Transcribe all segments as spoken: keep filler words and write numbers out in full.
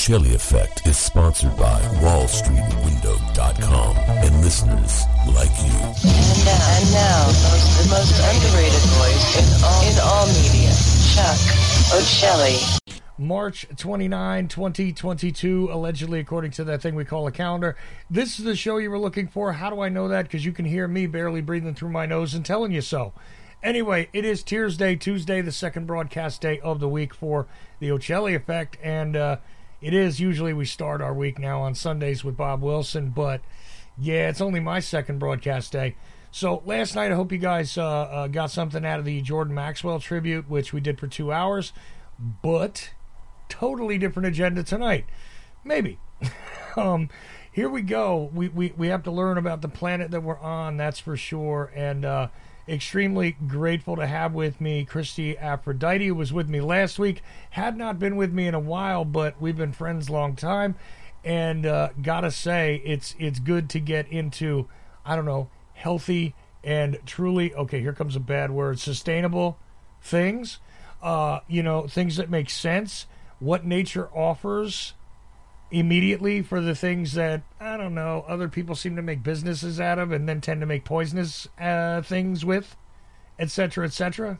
Ocelli Effect is sponsored by Wall Street Window dot com and listeners like you. And now, and now the, most, the most underrated voice in all, in all media, Chuck Ocelli. March twenty-ninth, twenty twenty-two, allegedly, according to that thing we call a calendar. This is the show you were looking for. How do I know that? Because you can hear me barely breathing through my nose and telling you so. Anyway, it is Tears Day, Tuesday, the second broadcast day of the week for the Ocelli Effect, and uh, it is usually we start our week now on Sundays with Bob Wilson, but yeah, it's only my second broadcast day. So last night, I hope you guys uh, uh, got something out of the Jordan Maxwell tribute, which we did for two hours, but totally different agenda tonight. Maybe. um, here we go. We, we, we have to learn about the planet that we're on, that's for sure, and uh, extremely grateful to have with me Christy Aphrodite, who was with me last week, had not been with me in a while, but we've been friends a long time, and uh, gotta say, it's it's good to get into, I don't know, healthy and truly, okay, here comes a bad word, sustainable things, uh, you know, things that make sense, what nature offers immediately for the things that, I don't know, other people seem to make businesses out of and then tend to make poisonous uh, things with, et cetera, et cetera.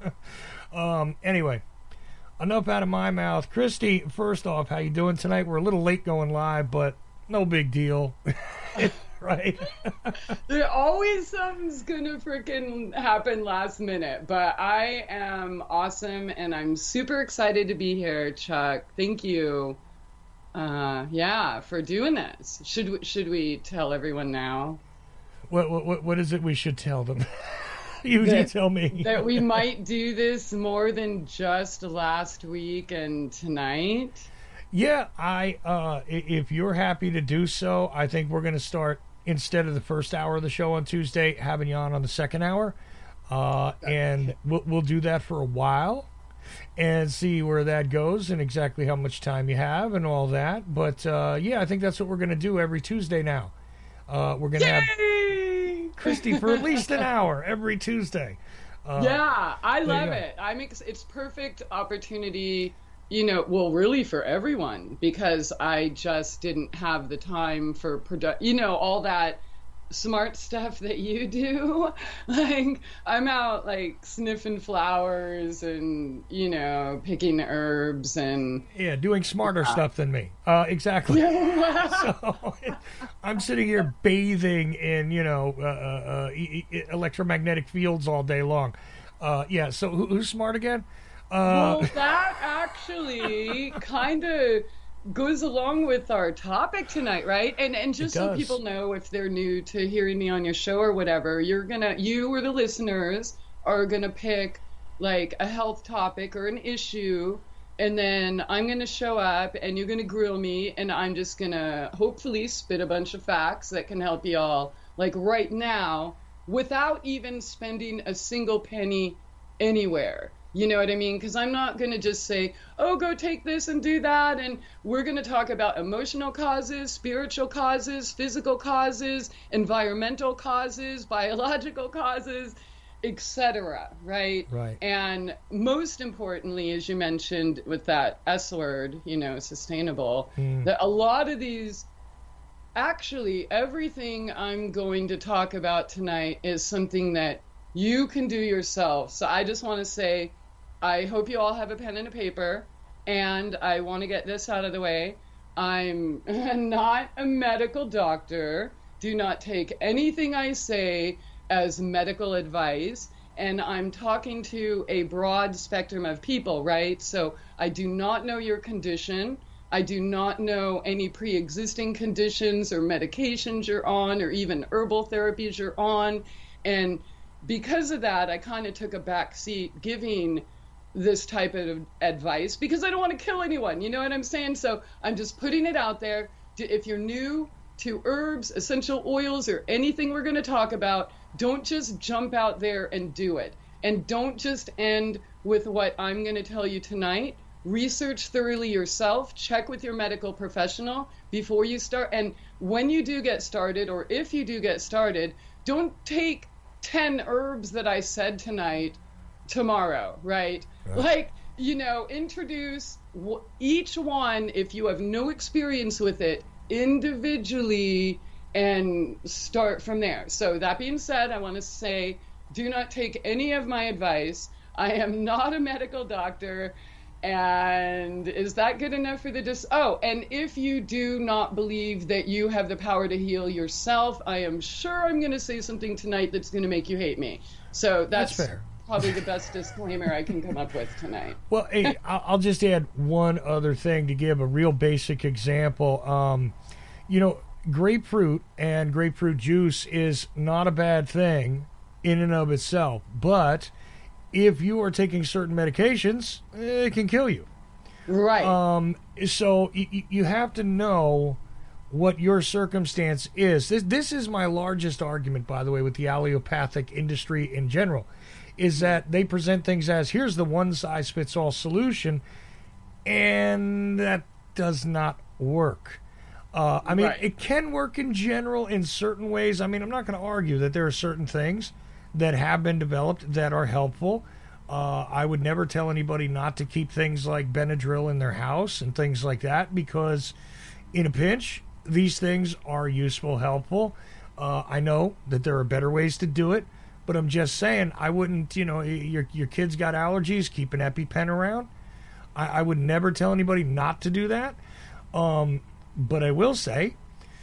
um, anyway, enough out of my mouth. Christy, first off, how you doing tonight? We're a little late going live, but no big deal. Right? There always something's gonna freaking happen last minute, but I am awesome and I'm super excited to be here, Chuck. Thank you. Uh, yeah, for doing this. Should we, should we tell everyone now? What what what is it we should tell them? you, that, you tell me. That we might do this more than just last week and tonight. Yeah, I uh, if you're happy to do so, I think we're going to start, instead of the first hour of the show on Tuesday, having you on on the second hour, uh, and we'll we'll do that for a while. And see where that goes and exactly how much time you have and all that. But, uh, yeah, I think that's what we're going to do every Tuesday now. Uh, we're going to have Christy for at least an hour every Tuesday. Uh, yeah, I love it. I'm ex- it's perfect opportunity, you know, well, really for everyone, because I just didn't have the time for, produ- you know, all that smart stuff that you do. Like, I'm out like sniffing flowers and, you know, picking herbs and yeah, doing smarter uh, stuff than me. Uh, exactly. So I'm sitting here bathing in, you know, uh, uh, e- e- electromagnetic fields all day long. Uh, yeah. So who, who's smart again? Uh, well, that actually kind of goes along with our topic tonight, right? And and just so people know, if they're new to hearing me on your show or whatever, you're gonna you or the listeners are gonna pick like a health topic or an issue, and then I'm gonna show up and you're gonna grill me, and I'm just gonna hopefully spit a bunch of facts that can help you all like right now without even spending a single penny anywhere. You know what I mean? Because I'm not going to just say, oh, go take this and do that. And we're going to talk about emotional causes, spiritual causes, physical causes, environmental causes, biological causes, et cetera. Right? Right. And most importantly, as you mentioned with that S word, you know, sustainable, mm. that a lot of these, actually, everything I'm going to talk about tonight is something that you can do yourself. So I just want to say, I hope you all have a pen and a paper, and I want to get this out of the way. I'm not a medical doctor. Do not take anything I say as medical advice, and I'm talking to a broad spectrum of people, right? So I do not know your condition. I do not know any pre-existing conditions or medications you're on or even herbal therapies you're on, and because of that, I kind of took a back seat giving this type of advice because I don't want to kill anyone. You know what I'm saying? So I'm just putting it out there. If you're new to herbs, essential oils, or anything we're going to talk about, don't just jump out there and do it. And don't just end with what I'm going to tell you tonight. Research thoroughly yourself. Check with your medical professional before you start. And when you do get started, or if you do get started, don't take ten herbs that I said tonight tomorrow, right? right? Like, you know, introduce w- each one, if you have no experience with it, individually, and start from there. So that being said, I want to say, do not take any of my advice. I am not a medical doctor. And is that good enough for the dis? Oh, and if you do not believe that you have the power to heal yourself, I am sure I'm going to say something tonight that's going to make you hate me. So that's, That's fair. Probably the best disclaimer I can come up with tonight. Well, hey, I'll I'll just add one other thing to give a real basic example. Um, you know, grapefruit and grapefruit juice is not a bad thing in and of itself, but if you are taking certain medications, it can kill you. Right. Um, so y- you have to know what your circumstance is. This, this is my largest argument, by the way, with the allopathic industry in general, is that they present things as, here's the one-size-fits-all solution, and that does not work. Uh, I mean, Right. it can work in general in certain ways. I mean, I'm not going to argue that there are certain things that have been developed that are helpful. Uh, I would never tell anybody not to keep things like Benadryl in their house and things like that, because in a pinch, these things are useful, helpful. Uh, I know that there are better ways to do it, but I'm just saying, I wouldn't, you know, your your kid's got allergies, keep an EpiPen around. I, I would never tell anybody not to do that. Um, but I will say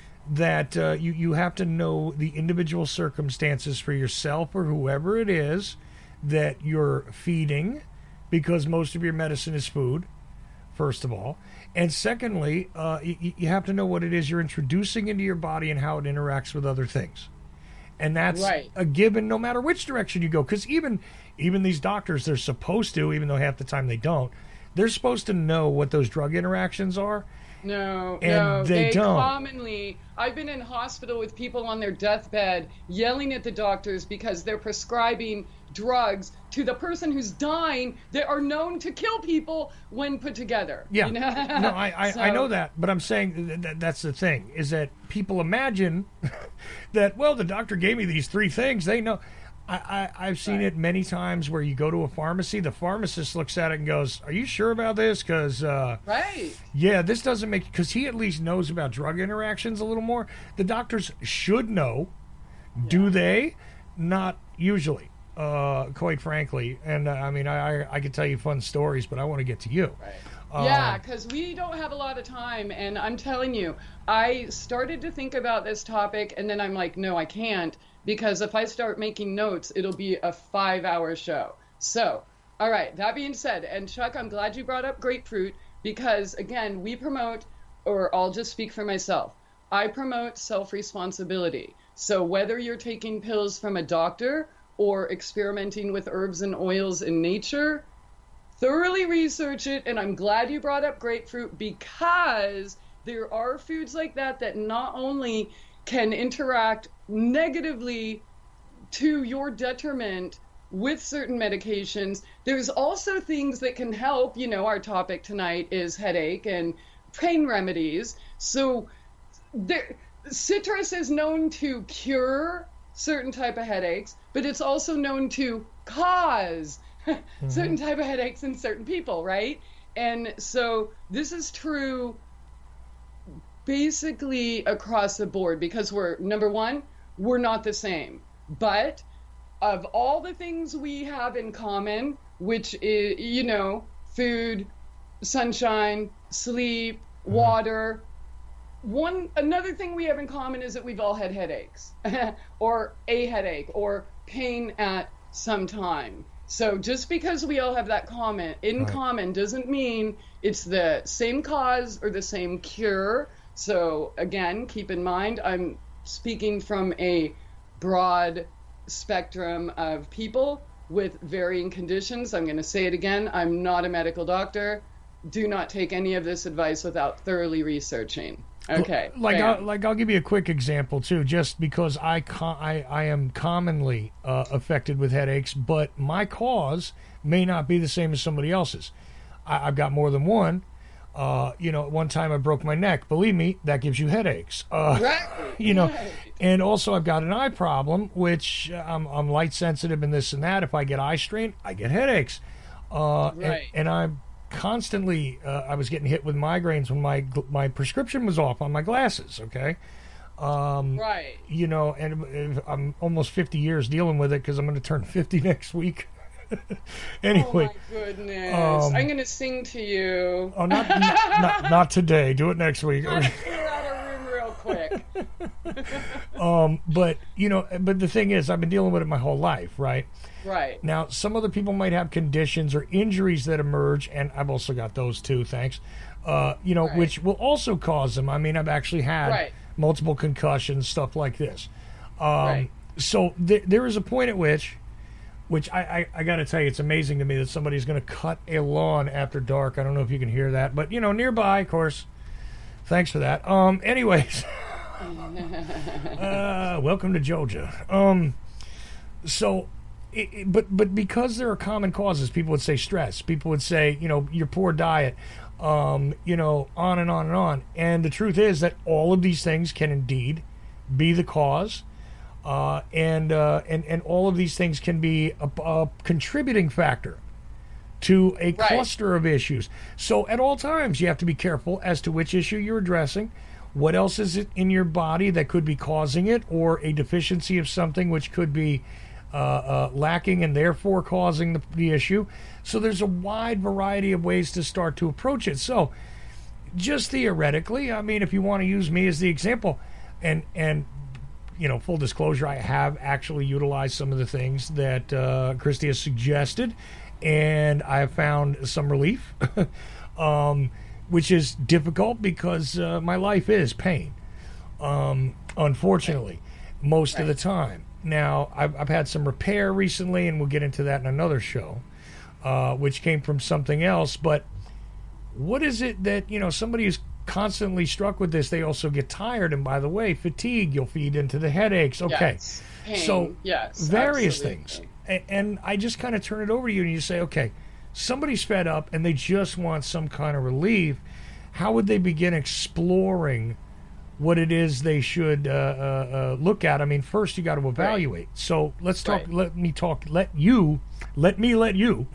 that uh, you, you have to know the individual circumstances for yourself or whoever it is that you're feeding, because most of your medicine is food, first of all. And secondly, uh, you, you have to know what it is you're introducing into your body and how it interacts with other things. And that's Right. a given no matter which direction you go. Because even, even these doctors, they're supposed to, even though half the time they don't, they're supposed to know what those drug interactions are. No, And no, they they, don't. commonly. I've been in hospital with people on their deathbed yelling at the doctors because they're prescribing drugs to the person who's dying that are known to kill people when put together. Yeah, you know? no, I, I, So- I know that, but I'm saying that, that that's the thing, is that people imagine that, well, the doctor gave me these three things. They know. I, I, I've seen Right. it many times where you go to a pharmacy, the pharmacist looks at it and goes, are you sure about this? Because, uh, Right. yeah, this doesn't make, because he at least knows about drug interactions a little more. The doctors should know. Do they? Not usually, uh, quite frankly. And, uh, I mean, I, I, I could tell you fun stories, but I want to get to you. Right. Um, Yeah, because we don't have a lot of time, and I'm telling you, I started to think about this topic, and then I'm like, no, I can't, because if I start making notes, it'll be a five-hour show. So, all right, that being said, and Chuck, I'm glad you brought up grapefruit, because, again, we promote, or I'll just speak for myself, I promote self-responsibility. So whether you're taking pills from a doctor or experimenting with herbs and oils in nature, thoroughly research it, and I'm glad you brought up grapefruit, because there are foods like that that not only can interact negatively to your detriment with certain medications, there's also things that can help. You know, our topic tonight is headache and pain remedies. So there, citrus is known to cure certain type of headaches, but it's also known to cause mm-hmm. certain type of headaches in certain people, right? And so this is true basically across the board, because we're, number one, we're not the same. But of all the things we have in common, which is, you know, food, sunshine, sleep, mm-hmm. water, one another thing we have in common is that we've all had headaches or a headache or pain at some time. So just because we all have that common in right. common doesn't mean it's the same cause or the same cure. So again, keep in mind, I'm speaking from a broad spectrum of people with varying conditions. I'm going to say it again. I'm not a medical doctor. Do not take any of this advice without thoroughly researching. Okay. Like I'll, like I'll give you a quick example too, just because I com- I, I am commonly uh, affected with headaches, but my cause may not be the same as somebody else's. I, I've got more than one. Uh, you know, at one time I broke my neck. Believe me, that gives you headaches. Uh, right. You know, right. And also I've got an eye problem, which I'm, I'm light sensitive and this and that. If I get eye strain, I get headaches. Uh, right. and, and I'm constantly, uh, I was getting hit with migraines when my my prescription was off on my glasses. Okay. Um, right. You know, and I'm almost fifty years dealing with it because I'm going to turn fifty next week. Anyway. Oh my goodness! Um, I'm going to sing to you. Oh, not, not not not today. Do it next week. Gotta clear out a room real quick. um, but you know, but the thing is, I've been dealing with it my whole life, right? Right. Now, some other people might have conditions or injuries that emerge, and I've also got those too. Thanks. Uh, you know, Right. which will also cause them. I mean, I've actually had Right. multiple concussions, stuff like this. Um, Right. So th- there is a point at which, which I, I, I got to tell you, it's amazing to me that somebody's going to cut a lawn after dark. I don't know if you can hear that, but you know, nearby, of course. Thanks for that. Um, anyways, uh, welcome to Georgia. Um, so. It, it- but but because there are common causes, people would say stress. People would say, you know, your poor diet, um, you know, on and on and on. And the truth is that all of these things can indeed be the cause, uh, and uh, and and all of these things can be a, a contributing factor to a Right. cluster of issues. So at all times, you have to be careful as to which issue you're addressing. What else is it in your body that could be causing it, or a deficiency of something which could be uh, uh, lacking and therefore causing the, the issue. So there's a wide variety of ways to start to approach it. So just theoretically, I mean, if you want to use me as the example, and and you know, full disclosure, I have actually utilized some of the things that uh, Christy has suggested, and I have found some relief, um, which is difficult because uh, my life is pain, um, unfortunately, most Right. of the time. Now, I've, I've had some repair recently, and we'll get into that in another show, uh, which came from something else. But what is it that, you know, somebody who's constantly struck with this, they also get tired. And by the way, fatigue, you'll feed into the headaches. Okay. Yes. Pain. So yes, various absolutely. things. And, and I just kind of turn it over to you and you say, okay, somebody's fed up and they just want some kind of relief. How would they begin exploring what it is they should uh, uh, uh, look at? I mean, first you got to evaluate. So let's talk. Right. Let me talk. Let you. Let me let you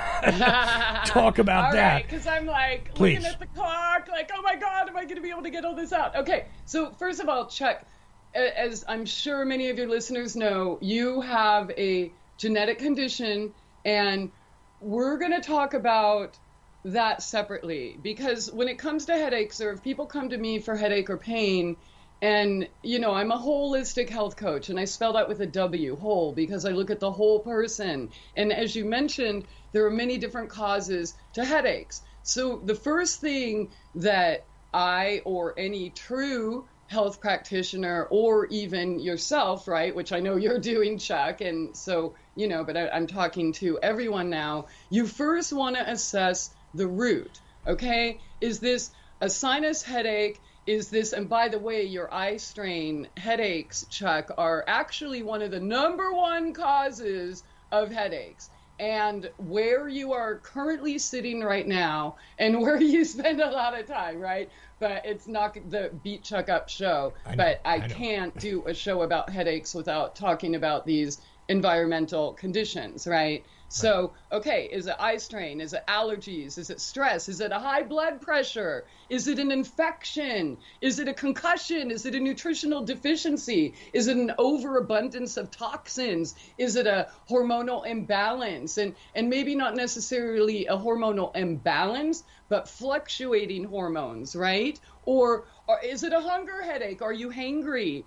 talk about All that. right, because I'm like Please. looking at the clock, like, oh my God, am I going to be able to get all this out? Okay, so first of all, Chuck, a- as I'm sure many of your listeners know, you have a genetic condition, and we're going to talk about that separately, because when it comes to headaches, or if people come to me for headache or pain, and you know, I'm a holistic health coach, and I spell that with a W, whole, because I look at the whole person. And as you mentioned, there are many different causes to headaches. So the first thing that I, or any true health practitioner, or even yourself, right, which I know you're doing, Chuck, and so, you know, but I, I'm talking to everyone now, you first want to assess the root. Okay, is this a sinus headache? Is this, and by the way, your eye strain headaches, Chuck, are actually one of the number one causes of headaches. And where you are currently sitting right now, and where you spend a lot of time, right? But it's not the Beat Chuck Up show. I know, but I, I know. can't do a show about headaches without talking about these environmental conditions, right? So, okay, is it eye strain? Is it allergies? Is it stress? Is it a high blood pressure? Is it an infection? Is it a concussion? Is it a nutritional deficiency? Is it an overabundance of toxins? Is it a hormonal imbalance? And and maybe not necessarily a hormonal imbalance, but fluctuating hormones, right? Or, or is it a hunger headache? Are you hangry?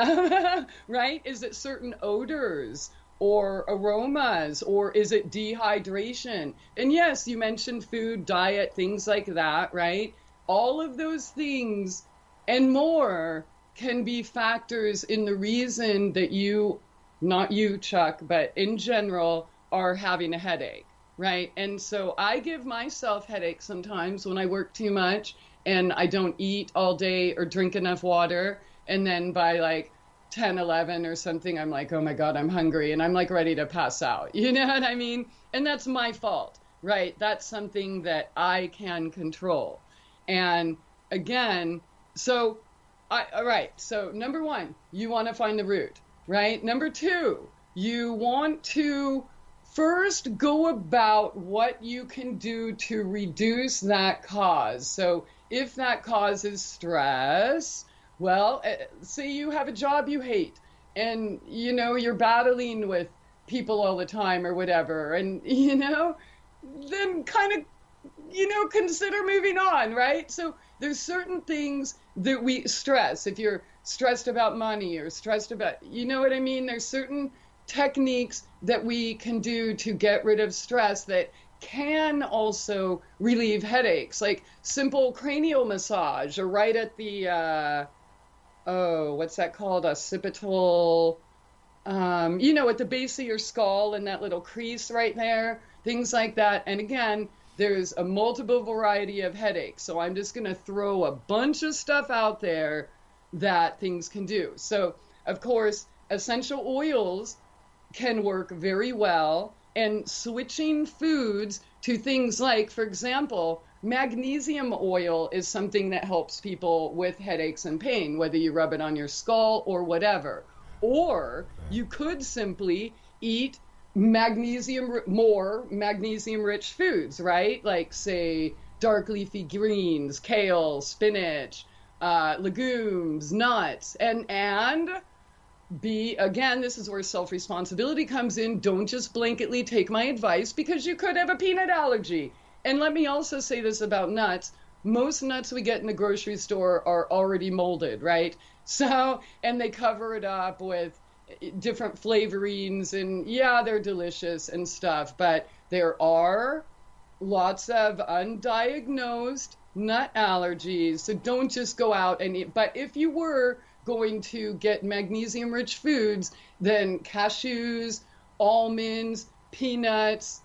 Uh, right? Is it certain odors or aromas, or is it dehydration? And yes, you mentioned food, diet, things like that, right? All of those things and more can be factors in the reason that you, not you, Chuck, but in general, are having a headache, right? And so I give myself headaches sometimes when I work too much and I don't eat all day or drink enough water. And then by like ten, eleven or something, I'm like, oh my God, I'm hungry. And I'm like ready to pass out. You know what I mean? And that's my fault, right? That's something that I can control. And again, so, I, all right. So number one, you want to find the root, right? Number two, you want to first go about what you can do to reduce that cause. So if that causes stress, well, say you have a job you hate and, you know, you're battling with people all the time or whatever, and, you know, then kind of, you know, consider moving on, right? So there's certain things that we stress. If you're stressed about money or stressed about, you know what I mean? There's certain techniques that we can do to get rid of stress that can also relieve headaches, like simple cranial massage, or right at the, uh, oh, what's that called? Occipital, um, you know, at the base of your skull and that little crease right there, things like that. And again, there's a multiple variety of headaches. So I'm just going to throw a bunch of stuff out there that things can do. So, of course, essential oils can work very well, and switching foods to things like, for example, magnesium oil is something that helps people with headaches and pain, whether you rub it on your skull or whatever. Or you could simply eat magnesium, more magnesium-rich foods, right? Like, say, dark leafy greens, kale, spinach, uh, legumes, nuts, and and be, again, this is where self-responsibility comes in. Don't just blanketly take my advice, because you could have a peanut allergy. And let me also say this about nuts. Most nuts we get in the grocery store are already molded, right? So, and they cover it up with different flavorings, and yeah, they're delicious and stuff, but there are lots of undiagnosed nut allergies. So don't just go out and eat. But if you were going to get magnesium rich foods, then cashews, almonds, peanuts,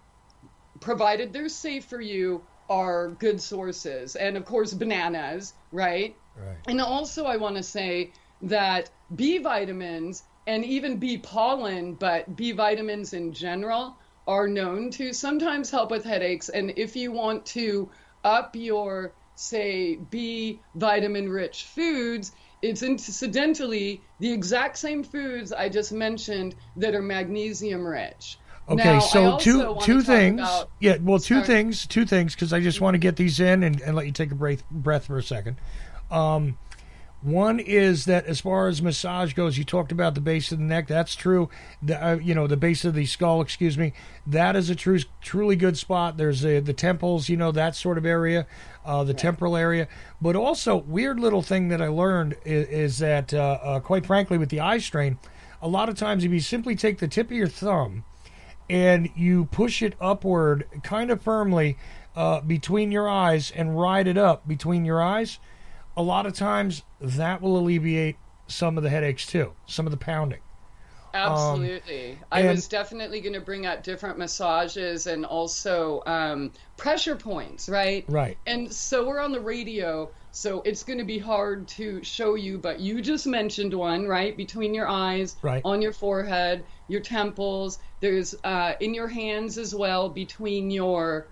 provided they're safe for you, are good sources. And of course, bananas, right? Right. And also I want to say that B vitamins and even bee pollen, but B vitamins in general, are known to sometimes help with headaches. And if you want to up your, say, B vitamin rich foods, it's incidentally the exact same foods I just mentioned that are magnesium rich. Okay, now, so two two two things. About, yeah, well, two sorry. things, two things, because I just want to get these in and, and let you take a breath breath for a second. Um, one is that as far as massage goes, you talked about the base of the neck. That's true. The, uh, you know, the base of the skull, excuse me. That is a true, truly good spot. There's a, the temples, you know, that sort of area, uh, the right. temporal area. But also, weird little thing that I learned is, is that, uh, uh, quite frankly, with the eye strain, a lot of times if you simply take the tip of your thumb and you push it upward kind of firmly uh, between your eyes and ride it up between your eyes, a lot of times that will alleviate some of the headaches too, some of the pounding. Absolutely. Um, I and, was definitely going to bring up different massages and also um, pressure points, right? Right. And so we're on the radio, so it's going to be hard to show you, but you just mentioned one, right? Between your eyes, right. on your forehead, your temples. There's uh, in your hands as well, between your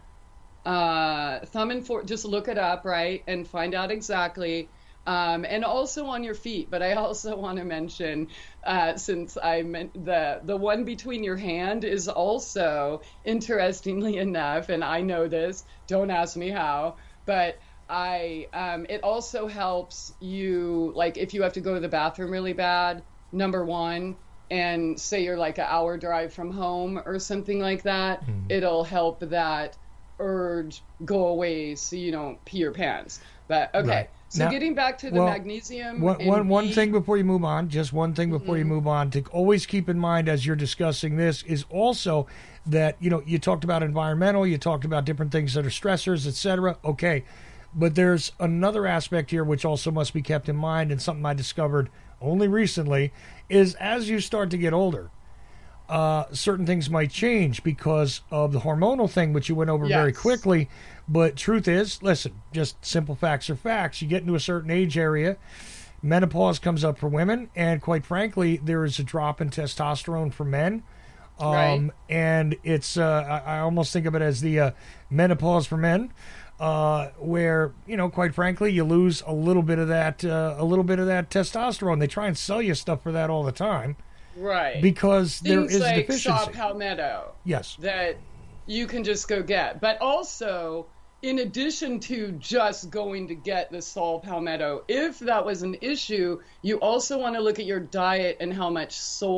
uh, thumb and forehead. Just look it up, right? And find out exactly. Um, and also on your feet. But I also want to mention, uh, since I meant the the one between your hand is also, interestingly enough, and I know this, don't ask me how, but I um, it also helps you, like if you have to go to the bathroom really bad, number one, and say you're like an hour drive from home or something like that, mm-hmm. it'll help that urge go away so you don't pee your pants. But okay. Right. So now, getting back to the well, magnesium. One, one, one thing before you move on, just one thing before mm-hmm. you move on, to always keep in mind as you're discussing this is also that, you know, you talked about environmental, you talked about different things that are stressors, et cetera. Okay. But there's another aspect here which also must be kept in mind, and something I discovered only recently, is as you start to get older, uh, certain things might change because of the hormonal thing, which you went over yes. very quickly. But truth is, listen, just simple facts are facts. You get into a certain age area, menopause comes up for women, and quite frankly, there is a drop in testosterone for men. Um, right. And it's, uh, I, I almost think of it as the uh, menopause for men, uh, where, you know, quite frankly, you lose a little bit of that, uh, a little bit of that testosterone. They try and sell you stuff for that all the time. Right. Because there Things is like deficiency. saw palmetto. Yes. That you can just go get. But also, in addition to just going to get the saw palmetto, if that was an issue, you also want to look at your diet and how much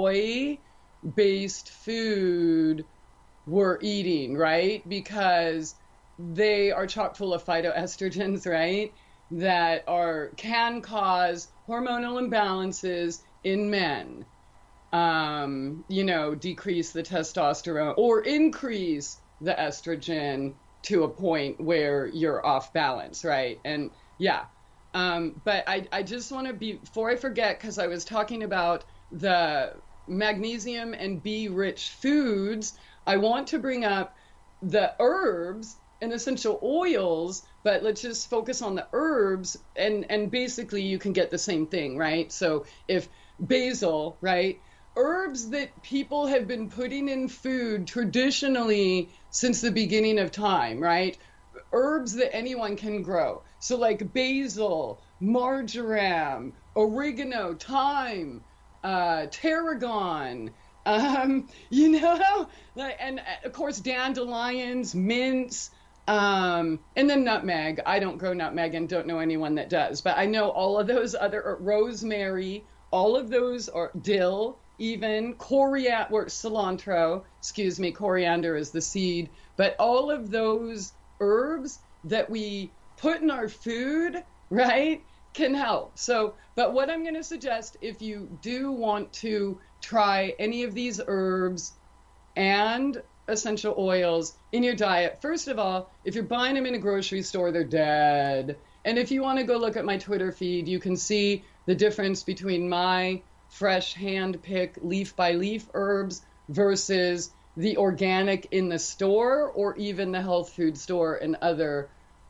soy-based food we're eating, right? Because they are chock full of phytoestrogens, right? That are can cause hormonal imbalances in men. Um, you know, decrease the testosterone or increase the estrogen to a point where you're off balance, right? And yeah, um, but I, I just want to be, before I forget, because I was talking about the magnesium and B-rich foods, I want to bring up the herbs and essential oils, but let's just focus on the herbs, and, and basically you can get the same thing, right? So if basil, right? Herbs that people have been putting in food traditionally since the beginning of time, right? Herbs that anyone can grow. So like basil, marjoram, oregano, thyme, uh, tarragon, um, you know, like, and of course dandelions, mints, um, and then nutmeg. I don't grow nutmeg and don't know anyone that does, but I know all of those other, rosemary, all of those are dill, even coriander, or cilantro, excuse me, coriander is the seed, but all of those herbs that we put in our food, right, can help. So, but what I'm going to suggest, if you do want to try any of these herbs and essential oils in your diet, first of all, if you're buying them in a grocery store, they're dead. And if you want to go look at my Twitter feed, you can see the difference between my fresh hand-picked leaf-by-leaf herbs versus the organic in the store or even the health food store and other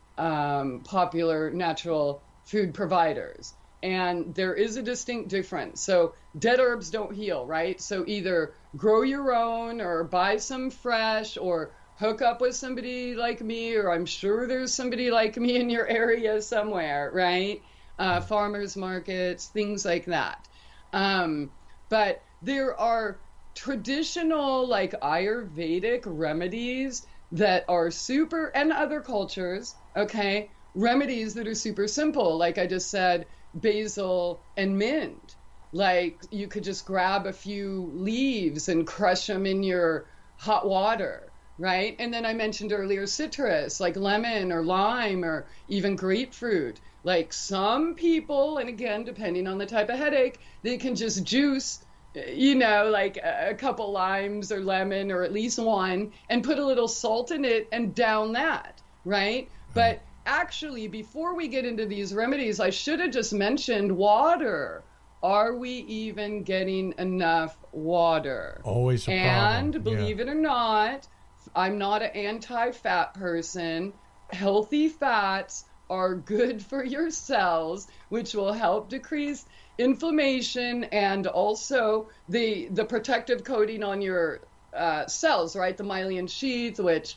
um, popular natural food providers. And there is a distinct difference. So dead herbs don't heal, right? So either grow your own or buy some fresh or hook up with somebody like me, or I'm sure there's somebody like me in your area somewhere, right? Uh, farmers markets, things like that. Um, but there are traditional, like Ayurvedic remedies that are super, and other cultures, okay, remedies that are super simple. Like I just said, basil and mint. Like you could just grab a few leaves and crush them in your hot water, right? And then I mentioned earlier citrus, like lemon or lime or even grapefruit. Like some people, and again, depending on the type of headache, they can just juice, you know, like a couple limes or lemon or at least one and put a little salt in it and down that, right? But actually, before we get into these remedies, I should have just mentioned water. Are we even getting enough water? Always a and problem. believe yeah. it or not, I'm not an anti-fat person. Healthy fats are good for your cells, which will help decrease inflammation and also the the protective coating on your uh, cells, right? The myelin sheath, which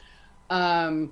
um,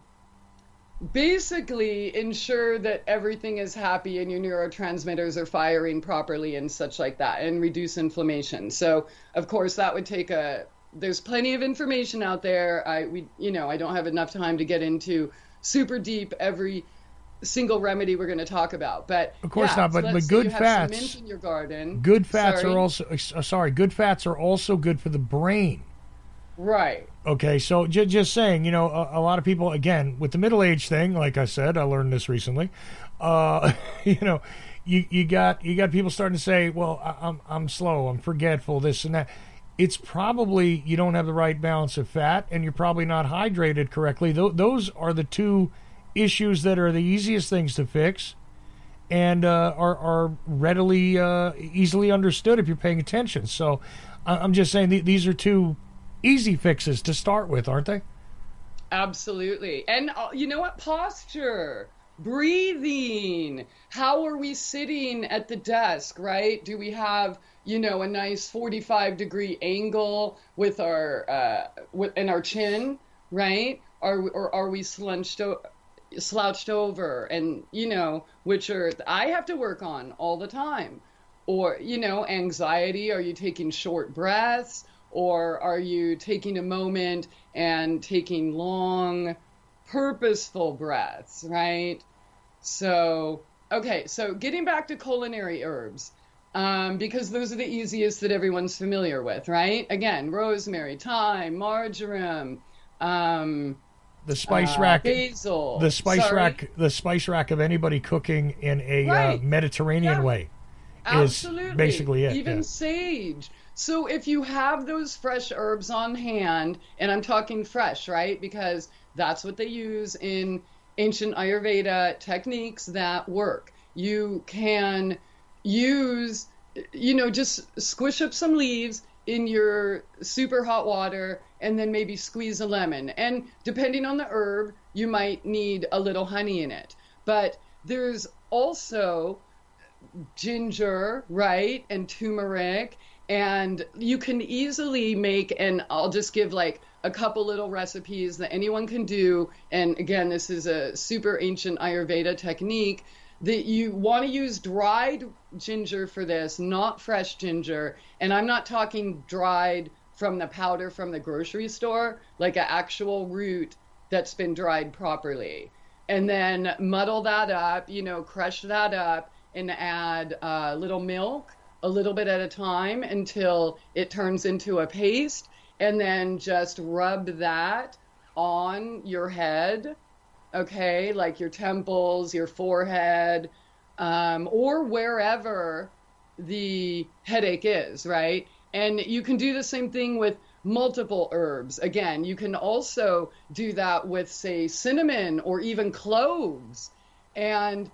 basically ensure that everything is happy and your neurotransmitters are firing properly and such like that, and reduce inflammation. So, of course, that would take a. There's plenty of information out there. I we you know I don't have enough time to get into super deep every single remedy we're going to talk about, but of course yeah, not. But so but good you have fats. some mint in your garden. Good fats sorry. are also uh, sorry. Good fats are also good for the brain. Right. Okay, so j- just saying, you know, a, a lot of people, again, with the middle age thing, like I said, I learned this recently. Uh, you know, you you got you got people starting to say, well, I, I'm I'm slow, I'm forgetful, this and that. It's probably you don't have the right balance of fat, and you're probably not hydrated correctly. Th- those are the two issues that are the easiest things to fix, and uh, are are readily uh, easily understood if you're paying attention. So, I- I'm just saying th- these are two easy fixes to start with, aren't they? Absolutely. And uh, you know what? Posture, breathing. How are we sitting at the desk, right? Do we have, you know, a nice forty-five degree angle with our, uh, with, and our chin, right? Are, or are we slunched, o- slouched over? And, you know, which are, I have to work on all the time. or, you know, anxiety? Are you taking short breaths? Or are you taking a moment and taking long, purposeful breaths, right? So, okay, so getting back to culinary herbs, um, because those are the easiest that everyone's familiar with, right? Again, rosemary, thyme, marjoram, um, the spice uh, rack, basil. the spice Sorry? rack, the spice rack of anybody cooking in a Right. uh, Mediterranean Yeah. way Absolutely. is basically it. Even yeah. sage. So if you have those fresh herbs on hand, and I'm talking fresh, right? Because that's what they use in ancient Ayurveda techniques that work. You can use, you know, just squish up some leaves in your super hot water and then maybe squeeze a lemon. And depending on the herb, you might need a little honey in it. But there's also ginger, right? And turmeric. And you can easily make, and I'll just give like a couple little recipes that anyone can do. And again, this is a super ancient Ayurveda technique that you want to use dried ginger for this, not fresh ginger. And I'm not talking dried from the powder from the grocery store, like an actual root that's been dried properly. And then muddle that up, you know, crush that up and add a little milk, a little bit at a time until it turns into a paste, and then just rub that on your head, okay, like your temples, your forehead, um, or wherever the headache is, right? And you can do the same thing with multiple herbs. Again, you can also do that with, say, cinnamon or even cloves. And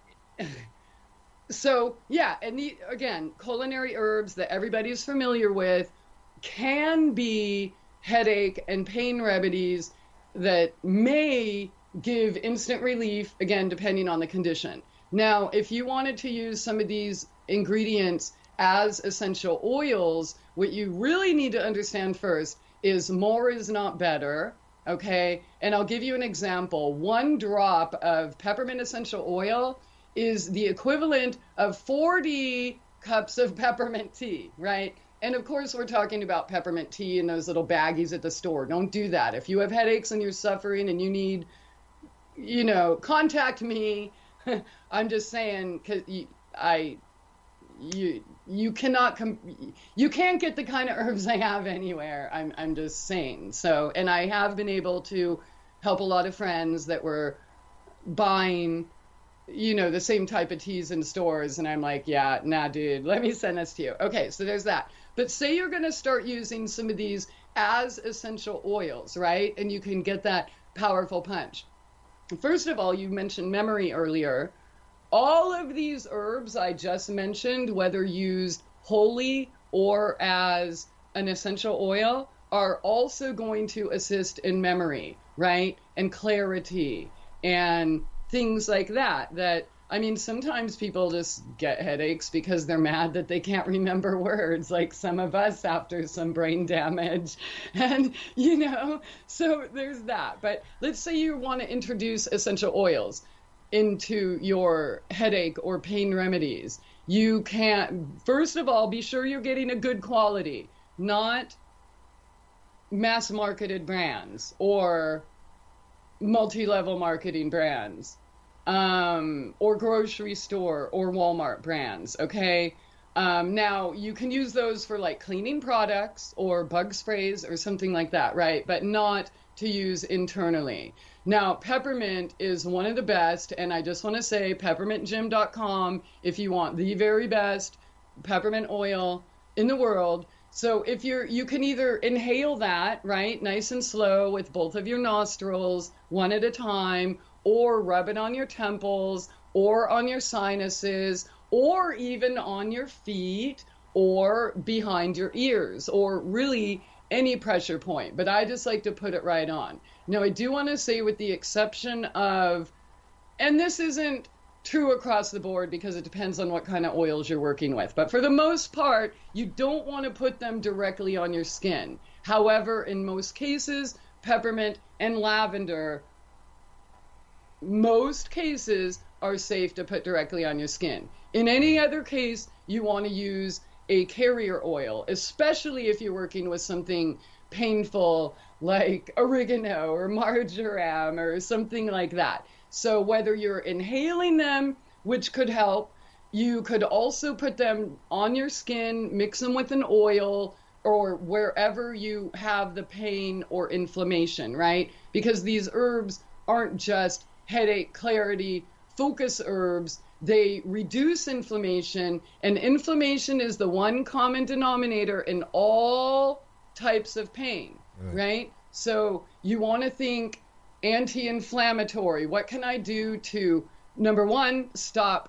so, yeah, and the, again, culinary herbs that everybody's familiar with can be headache and pain remedies that may give instant relief, again, depending on the condition. Now, if you wanted to use some of these ingredients as essential oils, what you really need to understand first is more is not better, okay? And I'll give you an example. One drop of peppermint essential oil is the equivalent of forty cups of peppermint tea, right? And of course, we're talking about peppermint tea in those little baggies at the store. Don't do that. If you have headaches and you're suffering and you need, you know, contact me. I'm just saying, because I, you, you cannot, com- you can't get the kind of herbs I have anywhere. I'm, I'm just saying. So, and I have been able to help a lot of friends that were buying, you know, the same type of teas in stores. And I'm like, yeah, nah, dude, let me send this to you. Okay, so there's that. But say you're going to start using some of these as essential oils, right? And you can get that powerful punch. First of all, you mentioned memory earlier. All of these herbs I just mentioned, whether used wholly or as an essential oil, are also going to assist in memory, right? And clarity and things like that. That, I mean, sometimes people just get headaches because they're mad that they can't remember words, like some of us after some brain damage. And, you know, so there's that. But let's say you want to introduce essential oils into your headache or pain remedies. You can, first of all, be sure you're getting a good quality, not mass marketed brands or multi-level marketing brands. Um, or grocery store or Walmart brands, okay? Um, now, you can use those for like cleaning products or bug sprays or something like that, right? But not to use internally. Now, peppermint is one of the best, and I just want to say peppermint gym dot com if you want the very best peppermint oil in the world. So if you're, you can either inhale that, right, nice and slow with both of your nostrils, one at a time, or rub it on your temples, or on your sinuses, or even on your feet, or behind your ears, or really any pressure point. But I just like to put it right on. Now, I do want to say, with the exception of, and this isn't true across the board because it depends on what kind of oils you're working with, but for the most part, you don't want to put them directly on your skin. However, in most cases, peppermint and lavender, most cases, are safe to put directly on your skin. In any other case, you want to use a carrier oil, especially if you're working with something painful like oregano or marjoram or something like that. So whether you're inhaling them, which could help, you could also put them on your skin, mix them with an oil, or wherever you have the pain or inflammation, right? Because these herbs aren't just headache, clarity, focus herbs. They reduce inflammation, and inflammation is the one common denominator in all types of pain, right? right? So you want to think anti-inflammatory. What can I do to, number one, stop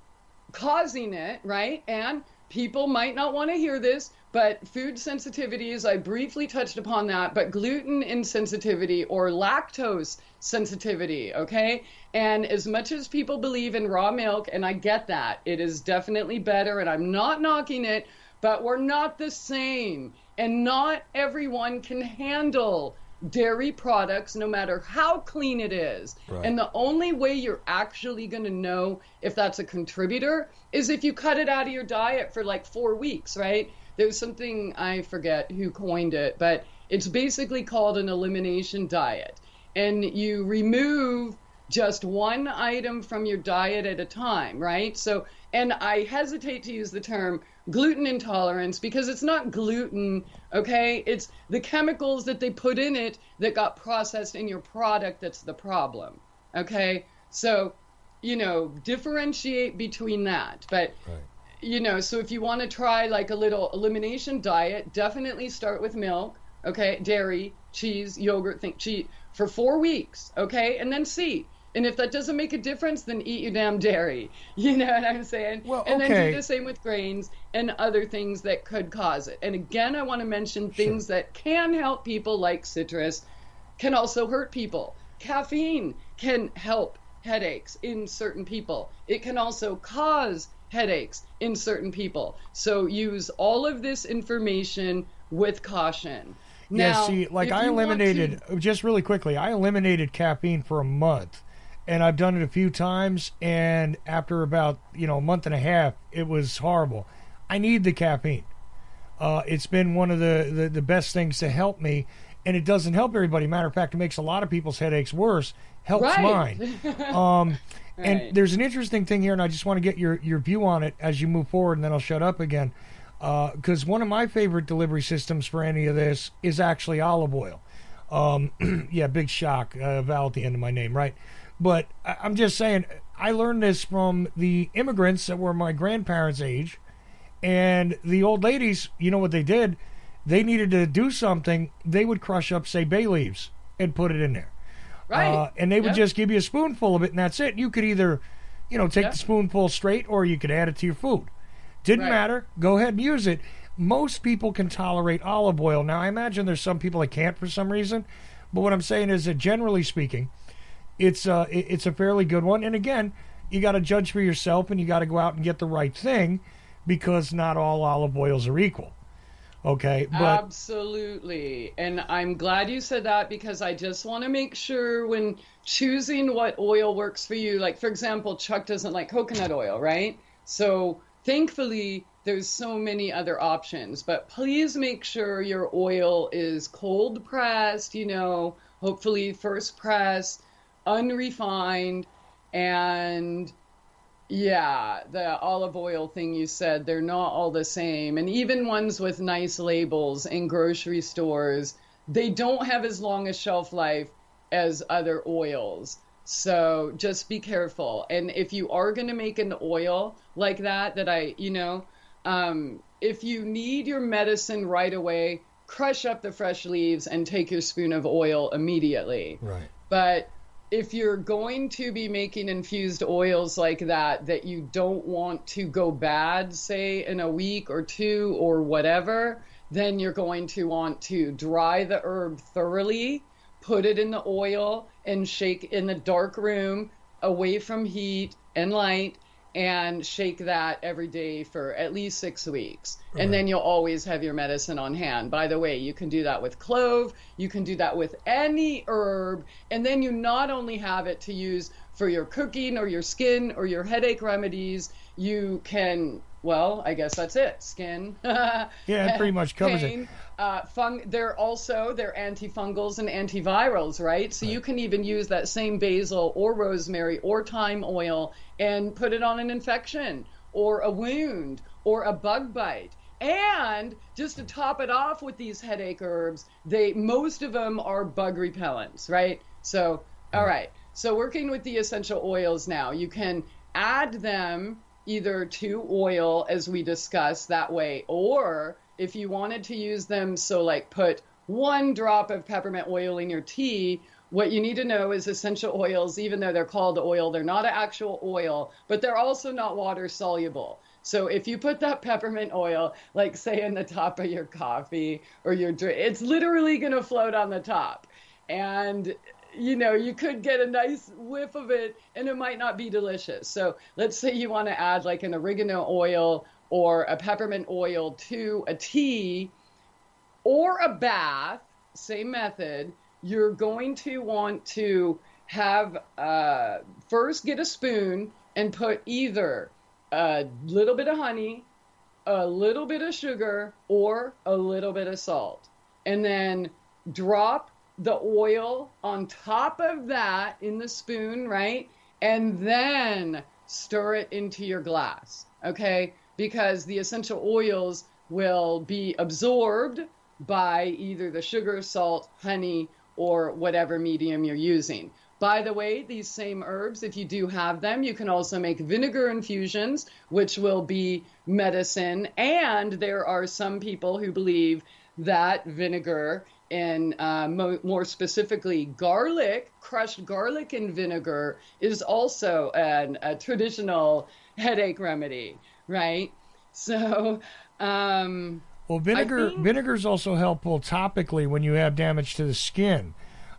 causing it, right? And people might not want to hear this, but food sensitivities, I briefly touched upon that, but gluten insensitivity or lactose sensitivity, okay? And as much as people believe in raw milk, and I get that, it is definitely better, and I'm not knocking it, but we're not the same. And not everyone can handle dairy products, no matter how clean it is. Right. And the only way you're actually going to know if that's a contributor is if you cut it out of your diet for like four weeks, right? There's something, I forget who coined it, but it's basically called an elimination diet. And you remove just one item from your diet at a time, right? So, and I hesitate to use the term gluten intolerance because it's not gluten, okay? It's the chemicals that they put in it that got processed in your product that's the problem, okay? So, you know, differentiate between that. But, right. you know, so if you want to try like a little elimination diet, definitely start with milk, okay? Dairy, cheese, yogurt, think cheese for four weeks, okay? And then see. And if that doesn't make a difference, then eat your damn dairy. You know what I'm saying? Well, and okay. then do the same with grains and other things that could cause it. And again, I want to mention things sure. that can help people, like citrus, can also hurt people. Caffeine can help headaches in certain people. It can also cause headaches in certain people. So use all of this information with caution. Now, yeah, see, like I eliminated, to... just really quickly, I eliminated caffeine for a month. And I've done it a few times, and after about, you know, a month and a half, it was horrible. I need the caffeine. Uh, it's been one of the, the, the best things to help me, and it doesn't help everybody. Matter of fact, it makes a lot of people's headaches worse. Helps right. mine. Um, right. And there's an interesting thing here, and I just want to get your, your view on it as you move forward, and then I'll shut up again. Because uh, one of my favorite delivery systems for any of this is actually olive oil. Um, yeah, big shock. Uh, Val at the end of my name, right? But I'm just saying, I learned this from the immigrants that were my grandparents' age. And the old ladies, you know what they did? They needed to do something. They would crush up, say, bay leaves and put it in there. Right. Uh, and they would yep. just give you a spoonful of it, and that's it. You could either, you know, take yep. the spoonful straight, or you could add it to your food. Didn't right. matter. Go ahead and use it. Most people can tolerate olive oil. Now, I imagine there's some people that can't for some reason. But what I'm saying is that generally speaking, It's uh, it's a fairly good one. And again, you got to judge for yourself, and you got to go out and get the right thing, because not all olive oils are equal. Okay? But absolutely. And I'm glad you said that, because I just want to make sure when choosing what oil works for you, like, for example, Chuck doesn't like coconut oil, right? So thankfully, there's so many other options. But please make sure your oil is cold pressed, you know, hopefully first press, unrefined, and yeah, the olive oil thing you said, they're not all the same. And even ones with nice labels in grocery stores, they don't have as long a shelf life as other oils. So just be careful. And if you are going to make an oil like that, that I, you know, um, if you need your medicine right away, crush up the fresh leaves and take your spoon of oil immediately. Right. But if you're going to be making infused oils like that, that you don't want to go bad, say in a week or two or whatever, then you're going to want to dry the herb thoroughly, put it in the oil, and shake in the dark room away from heat and light, and shake that every day for at least six weeks. Right. And then you'll always have your medicine on hand. By the way, you can do that with clove. You can do that with any herb. And then you not only have it to use for your cooking or your skin or your headache remedies, you can, well, I guess that's it. Skin. Yeah, it pretty much covers pain, it. Uh, fung- they're also, they're antifungals and antivirals, right? So Right. you can even use that same basil or rosemary or thyme oil and put it on an infection or a wound or a bug bite. And just to top it off with these headache herbs, they most of them are bug repellents, right? So, all right. So working with the essential oils now, you can add them either to oil, as we discussed that way, or if you wanted to use them, so like put one drop of peppermint oil in your tea. What you need to know is essential oils, even though they're called oil, they're not an actual oil, but they're also not water soluble. So if you put that peppermint oil, like say in the top of your coffee or your drink, it's literally going to float on the top. And, you know, you could get a nice whiff of it and it might not be delicious. So let's say you want to add like an oregano oil or a peppermint oil to a tea or a bath, same method. You're going to want to have, uh, first get a spoon and put either a little bit of honey, a little bit of sugar, or a little bit of salt. And then drop the oil on top of that in the spoon, right? And then stir it into your glass, okay? Because the essential oils will be absorbed by either the sugar, salt, honey, or whatever medium you're using. By the way, these same herbs, if you do have them, you can also make vinegar infusions, which will be medicine. And there are some people who believe that vinegar, and uh, mo- more specifically garlic, crushed garlic in vinegar, is also an, a traditional headache remedy, right? So, um, well, vinegar think... vinegar is also helpful topically when you have damage to the skin.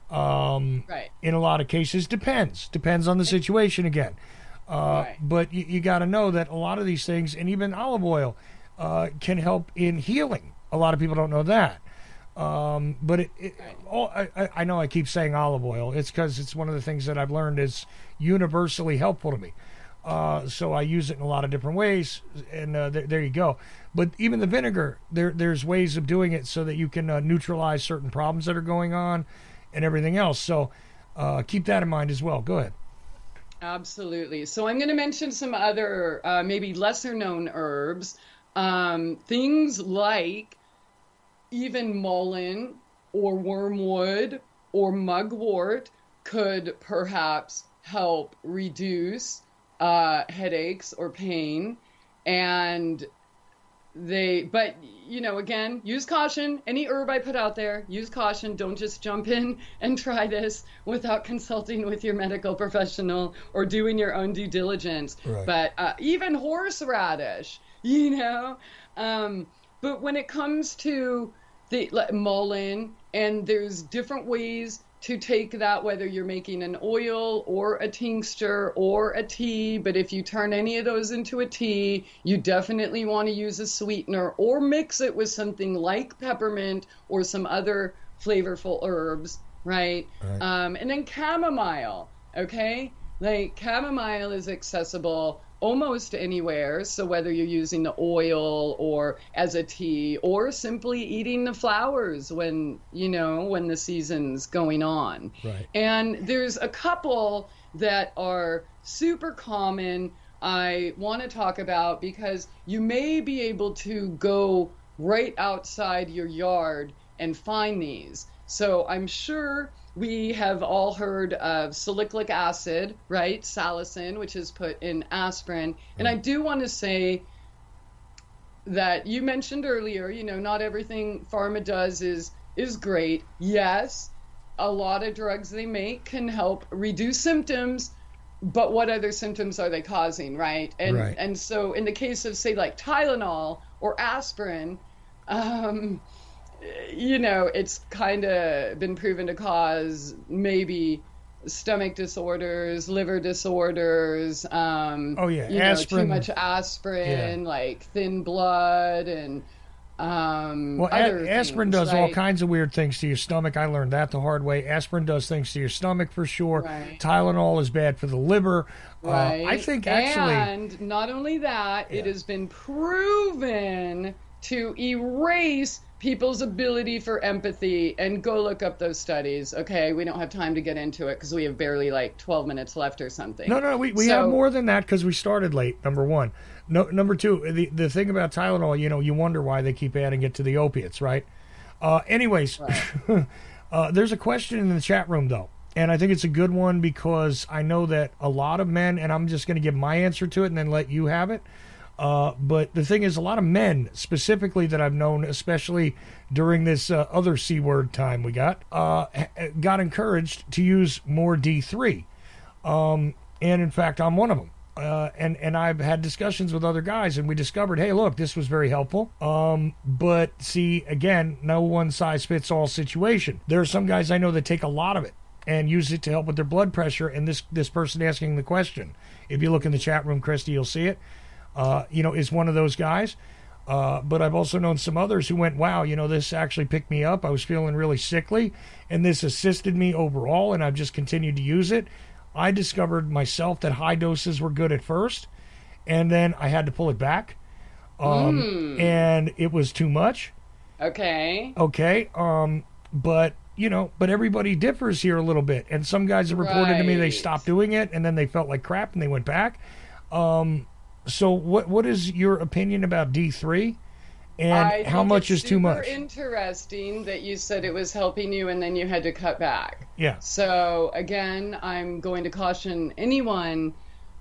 Um, right. In a lot of cases, depends. Depends on the situation again. Uh, right. But you, you got to know that a lot of these things, and even olive oil, uh, can help in healing. A lot of people don't know that. Um, but it, it, right. all, I, I know I keep saying olive oil. It's because it's one of the things that I've learned is universally helpful to me. Uh, so I use it in a lot of different ways, and uh, th- there you go. But even the vinegar, there there's ways of doing it so that you can uh, neutralize certain problems that are going on and everything else. So uh, keep that in mind as well. Go ahead. Absolutely. So I'm going to mention some other uh, maybe lesser known herbs. Um, things like even mullein or wormwood or mugwort could perhaps help reduce uh, headaches or pain. And they, but, you know, again, use caution. Any herb I put out there, use caution. Don't just jump in and try this without consulting with your medical professional or doing your own due diligence. Right. But uh, even horseradish, you know, um, but when it comes to the like, mullein, and there's different ways to take that, whether you're making an oil or a tincture or a tea. But if you turn any of those into a tea, you definitely want to use a sweetener or mix it with something like peppermint or some other flavorful herbs, right? Right. Um, and then chamomile, okay? Like chamomile is accessible almost anywhere. So whether you're using the oil or as a tea or simply eating the flowers when, you know, when the season's going on. Right. And there's a couple that are super common I want to talk about because you may be able to go right outside your yard and find these. So I'm sure we have all heard of salicylic acid, right? Salicin, which is put in aspirin. And I do want to say that you mentioned earlier, you know, not everything pharma does is is great. Yes, a lot of drugs they make can help reduce symptoms, but what other symptoms are they causing, right? And Right. and so in the case of, say, like Tylenol or aspirin, um, you know, it's kind of been proven to cause maybe stomach disorders, liver disorders. Um, Oh, yeah, you aspirin. know, too much aspirin, Yeah. like thin blood, and Um, Well, other a- aspirin things, does all right? kinds of weird things to your stomach. I learned that the hard way. Aspirin does things to your stomach for sure. Right. Tylenol is bad for the liver. Right. Uh, I think actually, and not only that, it Yeah. has been proven to erase people's ability for empathy. And go look up those studies. Okay, we don't have time to get into it because we have barely like twelve minutes left or something. no, no, we, we So- have more than that because we started late. Number one. No, number two. The the thing about Tylenol, you know, you wonder why they keep adding it to the opiates, right? Uh, anyways, Right. uh, there's a question in the chat room though, and I think it's a good one because I know that a lot of men, and I'm just going to give my answer to it and then let you have it. Uh, but the thing is, a lot of men, specifically that I've known, especially during this uh, other C word time we got, uh, got encouraged to use more D three. Um, and in fact, I'm one of them. Uh, and, and I've had discussions with other guys, and we discovered, hey, look, this was very helpful. Um, but see, again, no one size fits all situation. There are some guys I know that take a lot of it and use it to help with their blood pressure. And this, this person asking the question, if you look in the chat room, Christy, you'll see it, uh, you know, is one of those guys. Uh, but I've also known some others who went, wow, you know, this actually picked me up. I was feeling really sickly, and this assisted me overall, and I've just continued to use it. I discovered myself that high doses were good at first, and then I had to pull it back, um, Mm. and it was too much. Okay. Okay, um, but you know, but everybody differs here a little bit, and some guys have reported to me they Right. stopped doing it, and then they felt like crap, and they went back. Um, so, what what is your opinion about D three, and I how think much it's is too much? Super interesting that you said it was helping you, and then you had to cut back. Yeah. So again, I'm going to caution anyone.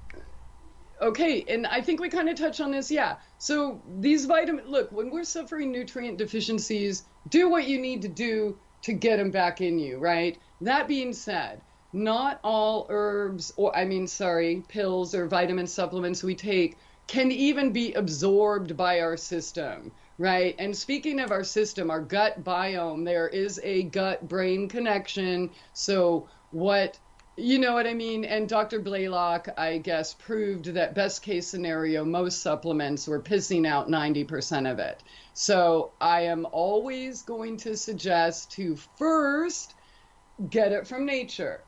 Okay, and I think we kind of touched on this. Yeah. So these vitamin, look, when we're suffering nutrient deficiencies, do what you need to do to get them back in you, right? That being said, not all herbs, or I mean, sorry, pills or vitamin supplements we take can even be absorbed by our system, right? And speaking of our system, our gut biome, there is a gut-brain connection. So what, you know what I mean? And Doctor Blaylock, I guess, proved that best case scenario, most supplements were pissing out ninety percent of it. So I am always going to suggest to first get it from nature.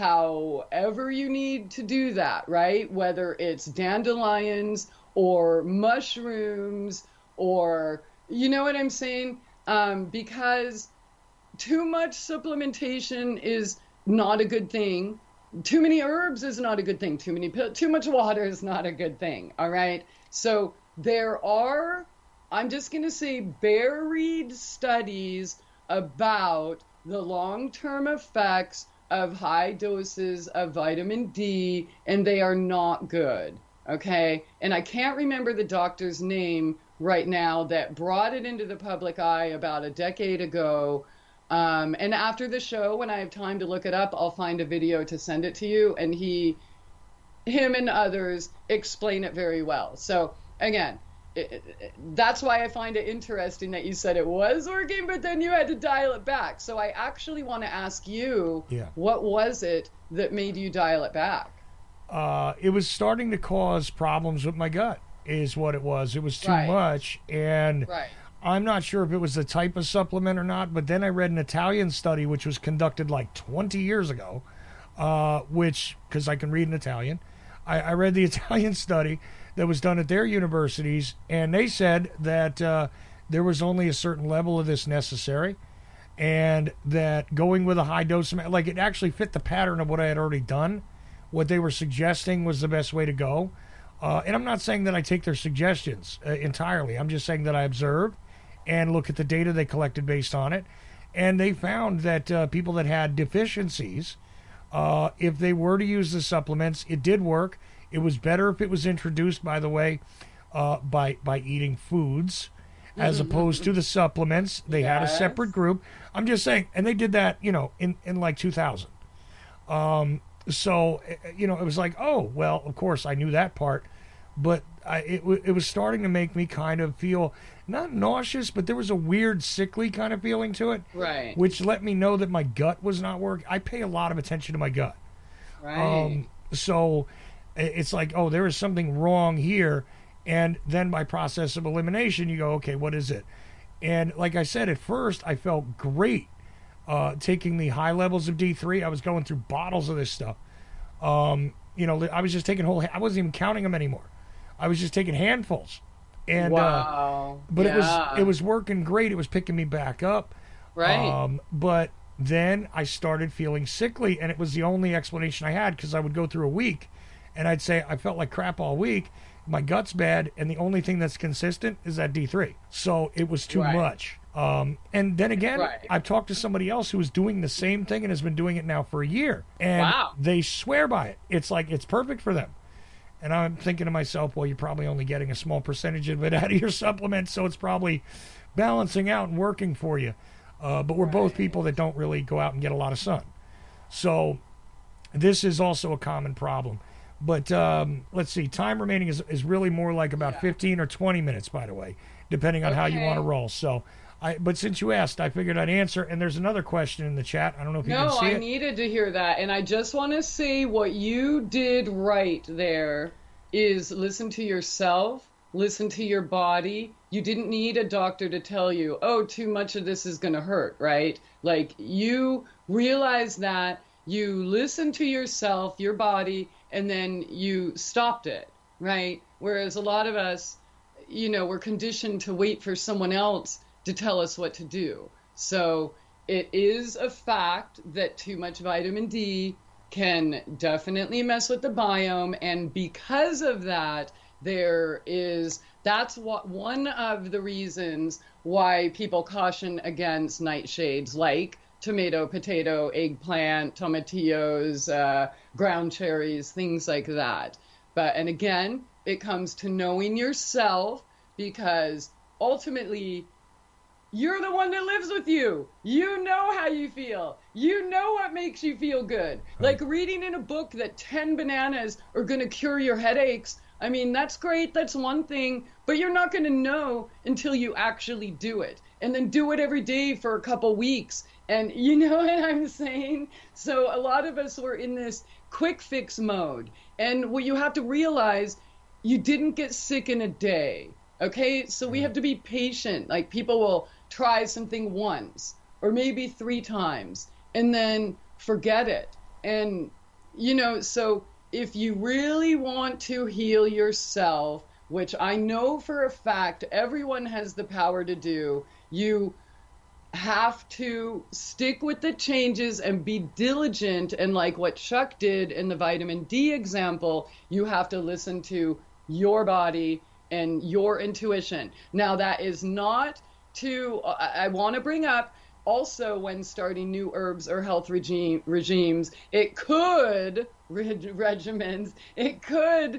However you need to do that, right? Whether it's dandelions or mushrooms or, you know what I'm saying? Um, because too much supplementation is not a good thing. Too many herbs is not a good thing. Too many, too much water is not a good thing. All right. So there are, I'm just going to say, buried studies about the long-term effects of high doses of vitamin D, and they are not good. Okay. And I can't remember the doctor's name right now that brought it into the public eye about a decade ago. Um, and after the show, when I have time to look it up, I'll find a video to send it to you. And he, him and others explain it very well. So again, it, it, that's why I find it interesting that you said it was working, but then you had to dial it back. So I actually want to ask you, Yeah. what was it that made you dial it back? Uh, it was starting to cause problems with my gut, is what it was. It was too Right. much, and Right. I'm not sure if it was the type of supplement or not, but then I read an Italian study which was conducted like twenty years ago, uh, which, because I can read in Italian, I, I read the Italian study that was done at their universities, and they said that uh, there was only a certain level of this necessary, and that going with a high dose, of, like it actually fit the pattern of what I had already done. What they were suggesting was the best way to go. Uh, and I'm not saying that I take their suggestions uh, entirely. I'm just saying that I observed and look at the data they collected based on it. And they found that uh, people that had deficiencies, uh, if they were to use the supplements, it did work. It was better if it was introduced, by the way, uh, by, by eating foods as opposed to the supplements. They had a Yes. separate group. I'm just saying, and they did that, you know, in, in like two thousand. Um, so, uh, you know, it was like, oh, well, of course I knew that part, but I, it, w- it was starting to make me kind of feel not nauseous, but there was a weird sickly kind of feeling to it, Right. which let me know that my gut was not working. I pay a lot of attention to my gut. Right. Um, so i- it's like, oh, there is something wrong here. And then by process of elimination, you go, okay, what is it? And like I said, at first I felt great uh, taking the high levels of D three. I was going through bottles of this stuff. Um, you know, I was just taking whole, I wasn't even counting them anymore. I was just taking handfuls. And, wow. uh, but yeah. it was, it was working great. It was picking me back up. Right. Um, but then I started feeling sickly, and it was the only explanation I had, because I would go through a week and I'd say I felt like crap all week. My gut's bad, and the only thing that's consistent is that D three. So it was too right. much. Um, and then again, right. I've talked to somebody else who was doing the same thing and has been doing it now for a year. And wow. they swear by it. It's like it's perfect for them. And I'm thinking to myself, well, you're probably only getting a small percentage of it out of your supplements, so it's probably balancing out and working for you. Uh, but we're right. both people that don't really go out and get a lot of sun. So this is also a common problem. But um, let's see, time remaining is, is really more like about yeah. fifteen or twenty minutes, by the way, depending on okay. how you want to roll. So, I, but since you asked, I figured I'd answer. And there's another question in the chat. I don't know if you no, can see I it. No, I needed to hear that. And I just want to say what you did right there is listen to yourself, listen to your body. You didn't need a doctor to tell you, oh, too much of this is going to hurt, right? Like, you realize that, you listen to yourself, your body, and then you stopped it, right? Whereas a lot of us, you know, we're conditioned to wait for someone else to tell us what to do. So it is a fact that too much vitamin D can definitely mess with the biome. And because of that, there is, that's what one of the reasons why people caution against nightshades, like tomato, potato, eggplant, tomatillos, uh, ground cherries, things like that. But, and again, it comes to knowing yourself, because ultimately you're the one that lives with you. You know how you feel. You know what makes you feel good. Like reading in a book that ten bananas are going to cure your headaches. I mean, that's great. That's one thing. But you're not going to know until you actually do it. And then do it every day for a couple weeks. And you know what I'm saying? So a lot of us were in this quick fix mode. And what you have to realize, you didn't get sick in a day. Okay? So we have to be patient. Like, people will try something once or maybe three times and then forget it. And, you know, so if you really want to heal yourself, which I know for a fact everyone has the power to do, you have to stick with the changes and be diligent. And like what Chuck did in the vitamin D example, you have to listen to your body and your intuition. Now, that is not to, I, I want to bring up also, when starting new herbs or health regime regimes, it could, reg, regimens, it could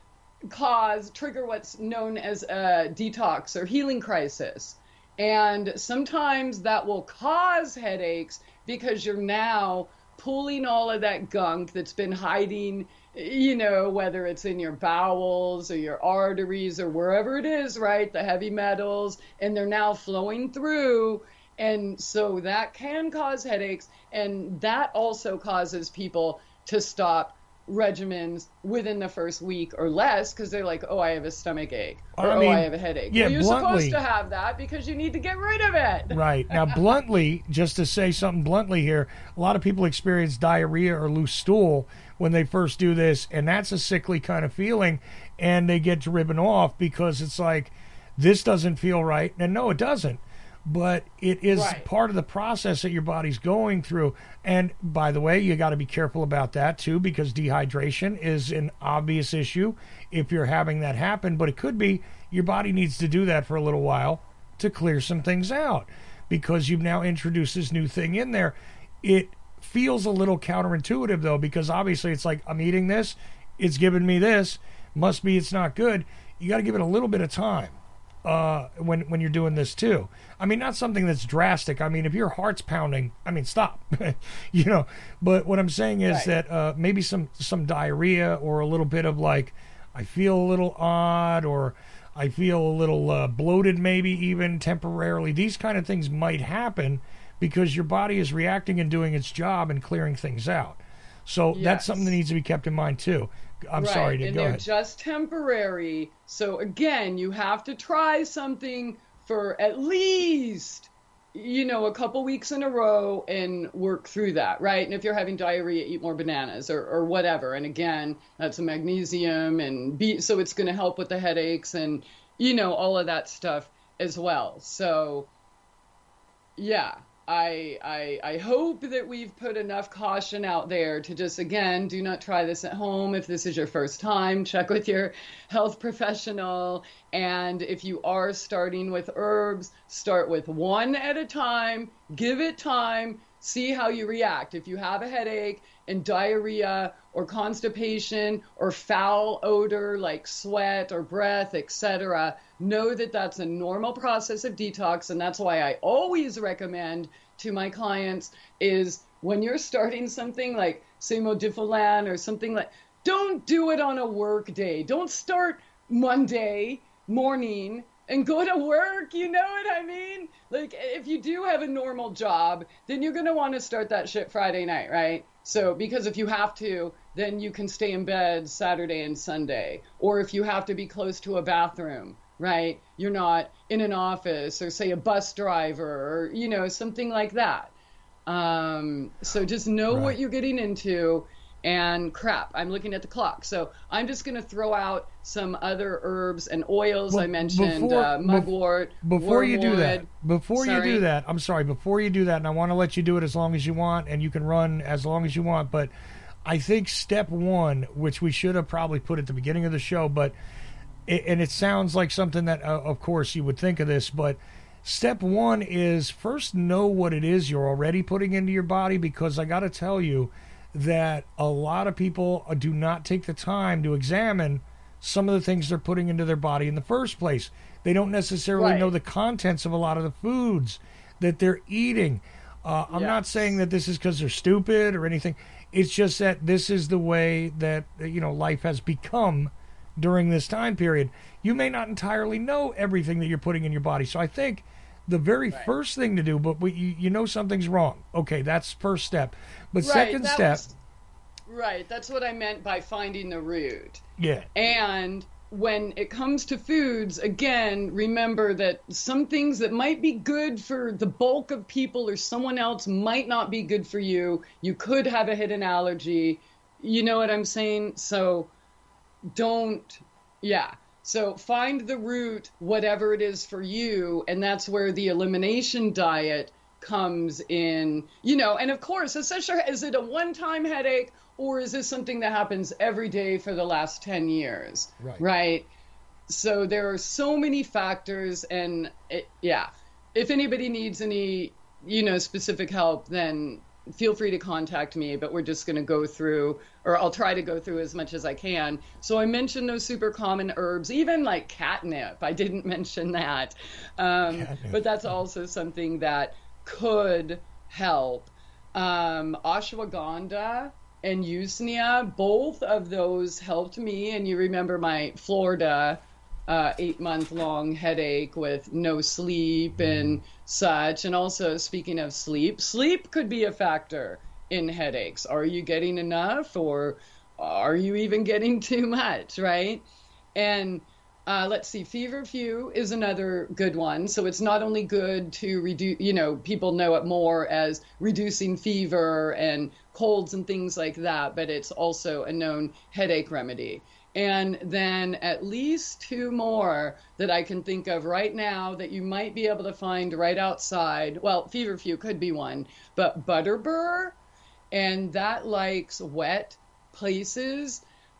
cause, trigger what's known as a detox or healing crisis. And sometimes that will cause headaches because you're now pulling all of that gunk that's been hiding, you know, whether it's in your bowels or your arteries or wherever it is, right? The heavy metals, and they're now flowing through. And so that can cause headaches. And that also causes people to stop regimens within the first week or less, because they're like, oh, I have a stomach ache, or I mean, oh, I have a headache. Yeah, well, you're bluntly, supposed to have that because you need to get rid of it. Right. Now, bluntly, just to say something bluntly here, a lot of people experience diarrhea or loose stool when they first do this, and that's a sickly kind of feeling, and they get driven off because it's like, this doesn't feel right. And no, it doesn't. But it is right. part of the process that your body's going through. And by the way, you got to be careful about that too, because dehydration is an obvious issue if you're having that happen. But it could be your body needs to do that for a little while to clear some things out, because you've now introduced this new thing in there. It feels a little counterintuitive though, because obviously it's like, I'm eating this, it's giving me this, must be it's not good. You got to give it a little bit of time. Uh, when when you're doing this too. I mean, not something that's drastic. I mean, if your heart's pounding, I mean, stop. you know. But what I'm saying is right. that uh, maybe some some diarrhea, or a little bit of like, I feel a little odd, or I feel a little uh, bloated, maybe even temporarily. These kind of things might happen because your body is reacting and doing its job and clearing things out. So yes. that's something that needs to be kept in mind too. I'm right. sorry to and go they're ahead. Just temporary. So again, you have to try something for at least, you know, a couple weeks in a row and work through that, right? And if you're having diarrhea, eat more bananas or, or whatever. And again, that's a magnesium and B, so it's going to help with the headaches and, you know, all of that stuff as well. So, yeah, I, I, I hope that we've put enough caution out there to just, again, do not try this at home. If this is your first time, check with your health professional. And if you are starting with herbs, start with one at a time, give it time, see how you react. If you have a headache and diarrhea or constipation or foul odor like sweat or breath, et cetera, know that that's a normal process of detox. And that's why I always recommend to my clients is when you're starting something like Simodiphylan or something like, don't do it on a work day. Don't start Monday morning and go to work, you know what I mean? Like, if you do have a normal job, then you're going to want to start that shit Friday night, right? So, because if you have to, then you can stay in bed Saturday and Sunday. Or if you have to be close to a bathroom, right? You're not in an office or, say, a bus driver or, you know, something like that. Um, so just know Right. what you're getting into. And crap, I'm looking at the clock. So I'm just going to throw out some other herbs and oils. Well, I mentioned before- uh, mugwort, Before you do that, wormwood. before you Sorry. do that, I'm sorry, before you do that, and I want to let you do it as long as you want, and you can run as long as you want, but I think step one, which we should have probably put at the beginning of the show, but, it, and it sounds like something that, uh, of course, you would think of this, but step one is first know what it is you're already putting into your body, because I got to tell you that a lot of people do not take the time to examine some of the things they're putting into their body in the first place. They don't necessarily Right. know the contents of a lot of the foods that they're eating. Uh, I'm not Yes. saying that this is because they're stupid or anything. It's just that this is the way that, you know, life has become during this time period. You may not entirely know everything that you're putting in your body. So I think the very Right. first thing to do, but we, you, you know something's wrong. Okay, that's first step. But Right, second that step, was- right, that's what I meant by finding the root. yeah. And when it comes to foods, again, remember that some things that might be good for the bulk of people or someone else might not be good for you. You could have a hidden allergy. You know what I'm saying? So don't, yeah. So find the root, whatever it is for you. And that's where the elimination diet comes in, you know, and of course, essentially, is it a one-time headache or is this something that happens every day for the last ten years? Right. Right. So there are so many factors and it, yeah, if anybody needs any, you know, specific help, then feel free to contact me, but we're just going to go through, or I'll try to go through as much as I can. So I mentioned those super common herbs, even like catnip. I didn't mention that. Um, Catnip. but that's also something that could help. Um, ashwagandha and usnea, both of those helped me. And you remember my Florida uh, eight month long headache with no sleep and such. And also, speaking of sleep, sleep could be a factor in headaches. Are you getting enough or are you even getting too much, right? And uh, let's see, feverfew is another good one. So it's not only good to reduce, you know, people know it more as reducing fever and colds and things like that, but it's also a known headache remedy. And then at least two more that I can think of right now that you might be able to find right outside. Well, feverfew could be one, but butterbur, and that likes wet places.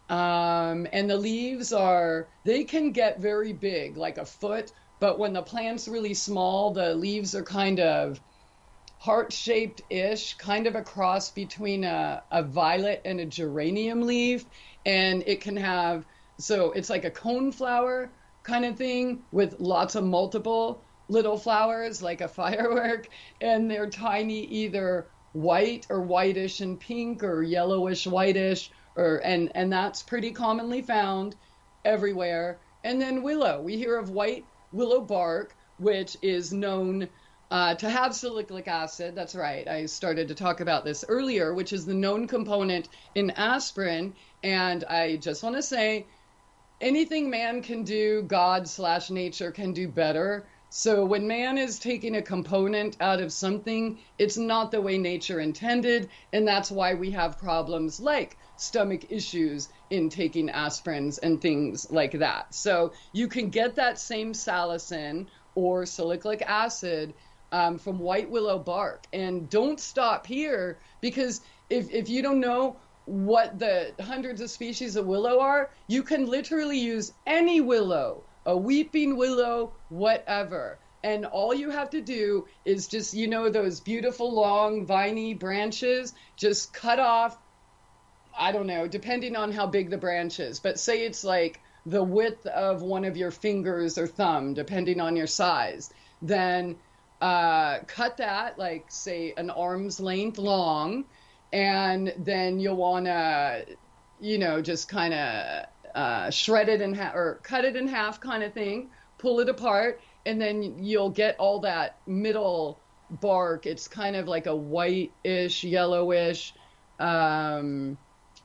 Um, and the leaves are, they can get very big, like a foot, but when the plant's really small, the leaves are kind of heart-shaped-ish, kind of a cross between a, a violet and a geranium leaf. And it can have, so it's like a coneflower kind of thing with lots of multiple little flowers, like a firework. And they're tiny, either white or whitish and pink or yellowish whitish, or and and that's pretty commonly found everywhere. And then willow, we hear of white willow bark, which is known uh, to have salicylic acid. That's right, I started to talk about this earlier, which is the known component in aspirin. And I just want to say, anything man can do, God slash nature can do better. So when man is taking a component out of something, it's not the way nature intended, and that's why we have problems like stomach issues in taking aspirins and things like that. So you can get that same salicin or salicylic acid um, from white willow bark. And don't stop here, because if, if you don't know what the hundreds of species of willow are, you can literally use any willow, a weeping willow, whatever. And all you have to do is just, you know, those beautiful long viney branches, just cut off, I don't know, depending on how big the branch is, but say it's like the width of one of your fingers or thumb, depending on your size, then uh, cut that, like, say, an arm's length long, and then you'll want to, you know, just kind of uh, shred it in half, or cut it in half kind of thing, pull it apart, and then you'll get all that middle bark. It's kind of like a whitish, yellowish, um,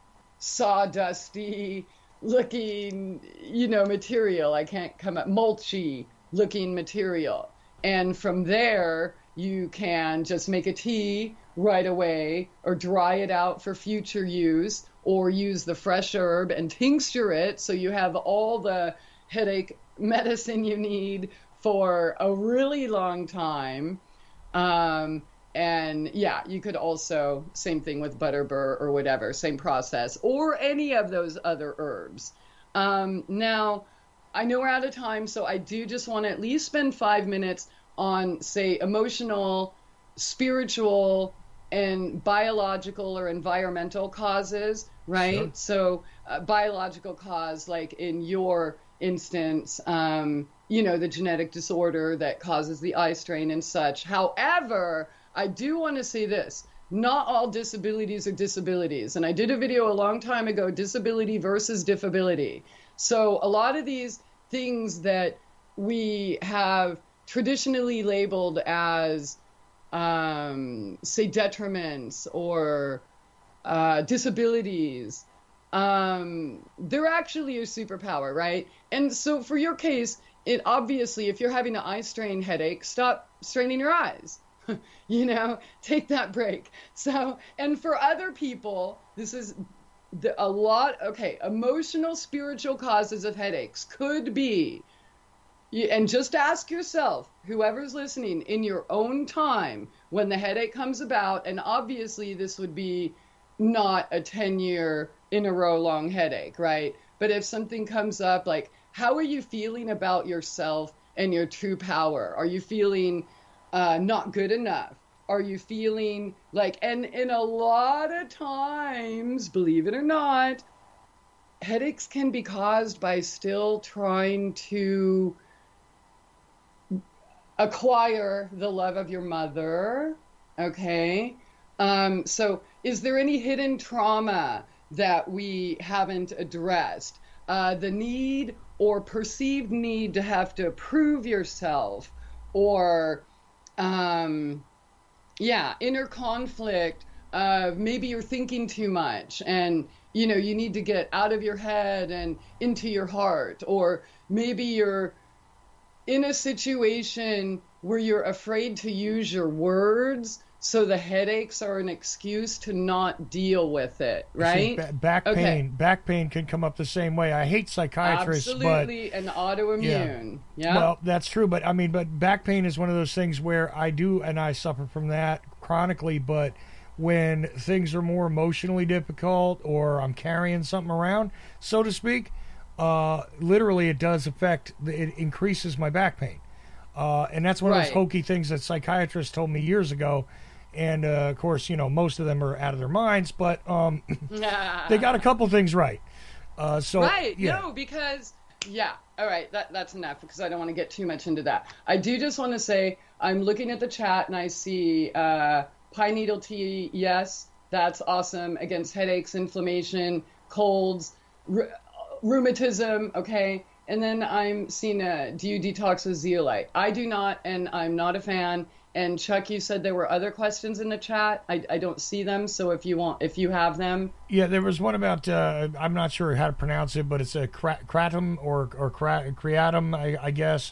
sawdusty looking, you know, material. I can't come up, mulchy looking material. And from there, you can just make a tea right away, or dry it out for future use, or use the fresh herb and tincture it so you have all the headache medicine you need for a really long time. Um, and yeah, you could also, same thing with butterbur or whatever, same process, or any of those other herbs. Um, now, I know we're out of time, so I do just want to at least spend five minutes on, say, emotional, spiritual, and biological or environmental causes, right? Sure. So uh, biological cause, like in your instance, um, you know, the genetic disorder that causes the eye strain and such. However, I do want to say this. Not all disabilities are disabilities. And I did a video a long time ago, disability versus diffability. So a lot of these things that we have traditionally labeled as, um, say, detriments or uh, disabilities, um, they're actually a superpower, right? And so for your case, it obviously, if you're having an eye strain headache, stop straining your eyes. You know, take that break. So, and for other people, this is the, a lot, okay, emotional, spiritual causes of headaches could be, and just ask yourself, whoever's listening, in your own time, when the headache comes about, and obviously this would be not a ten-year in a row long headache, right? But if something comes up, like, how are you feeling about yourself and your true power? Are you feeling uh, not good enough? Are you feeling like, and in a lot of times, believe it or not, headaches can be caused by still trying to acquire the love of your mother, okay? Um, so is there any hidden trauma that we haven't addressed? Uh, the need or perceived need to have to prove yourself, or, um, yeah, inner conflict of maybe you're thinking too much and, you know, you need to get out of your head and into your heart, or maybe you're in a situation where you're afraid to use your words, so the headaches are an excuse to not deal with it, right? See, back pain, okay. Back pain can come up the same way. I hate psychiatrists, absolutely, but an autoimmune. Yeah. yeah. Well, that's true, but I mean, but back pain is one of those things where I do, and I suffer from that chronically. But when things are more emotionally difficult, or I'm carrying something around, so to speak, uh, literally, it does affect. It increases my back pain, uh, and that's one of right. those hokey things that psychiatrists told me years ago. And, uh, of course, you know, most of them are out of their minds, but um, they got a couple things right. Uh, so, right. Yeah. No, because, yeah. All right. That, that's enough, because I don't want to get too much into that. I do just want to say I'm looking at the chat and I see uh, pine needle tea. Yes, that's awesome. Against headaches, inflammation, colds, r- rheumatism. Okay. And then I'm seeing, uh, do you detox with zeolite? I do not, and I'm not a fan. And Chuck, you said there were other questions in the chat. I, I don't see them, so if you want, if you have them, yeah, there was one about uh, I'm not sure how to pronounce it, but it's a cra- kratom or or cra- creatum, I, I guess.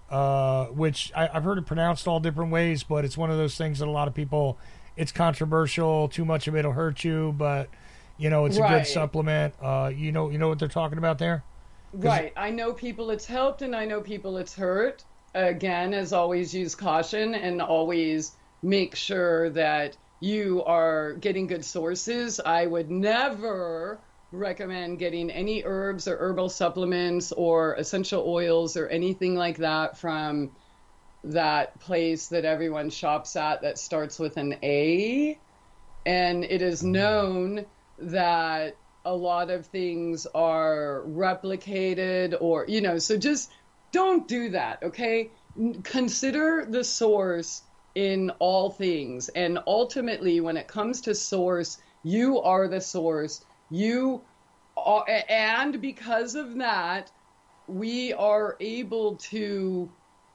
uh, which I, I've heard it pronounced all different ways, but it's one of those things that a lot of people, it's controversial. Too much of it will hurt you, but you know it's a Right. good supplement. Uh, you know, you know what they're talking about there. Right. I know people it's helped and I know people it's hurt. Again, as always, use caution and always make sure that you are getting good sources. I would never recommend getting any herbs or herbal supplements or essential oils or anything like that from that place that everyone shops at that starts with an A. And it is known that a lot of things are replicated or, you know, so just don't do that, okay? N- Consider the source in all things. And ultimately, when it comes to source, you are the source. You are, and because of that, we are able to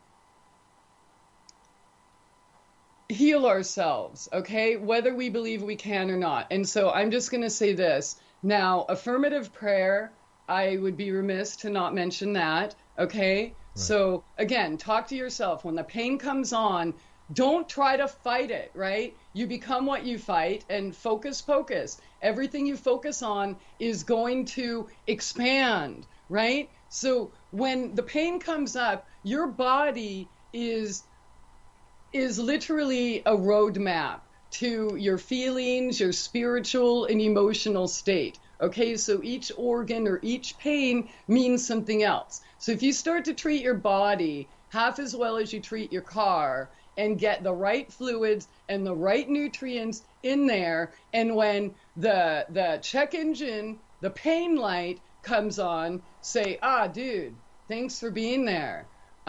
heal ourselves, okay? Whether we believe we can or not. And so I'm just going to say this. Now, affirmative prayer, I would be remiss to not mention that, okay? Right. So again, talk to yourself. When the pain comes on, don't try to fight it, right? You become what you fight, and focus, focus. Everything you focus on is going to expand, right? So when the pain comes up, your body is is literally a roadmap to your feelings, your spiritual and emotional state. Okay, so each organ or each pain means something else. So if you start to treat your body half as well as you treat your car and get the right fluids and the right nutrients in there, and when the the check engine, the pain light comes on, say, ah, dude, thanks for being there.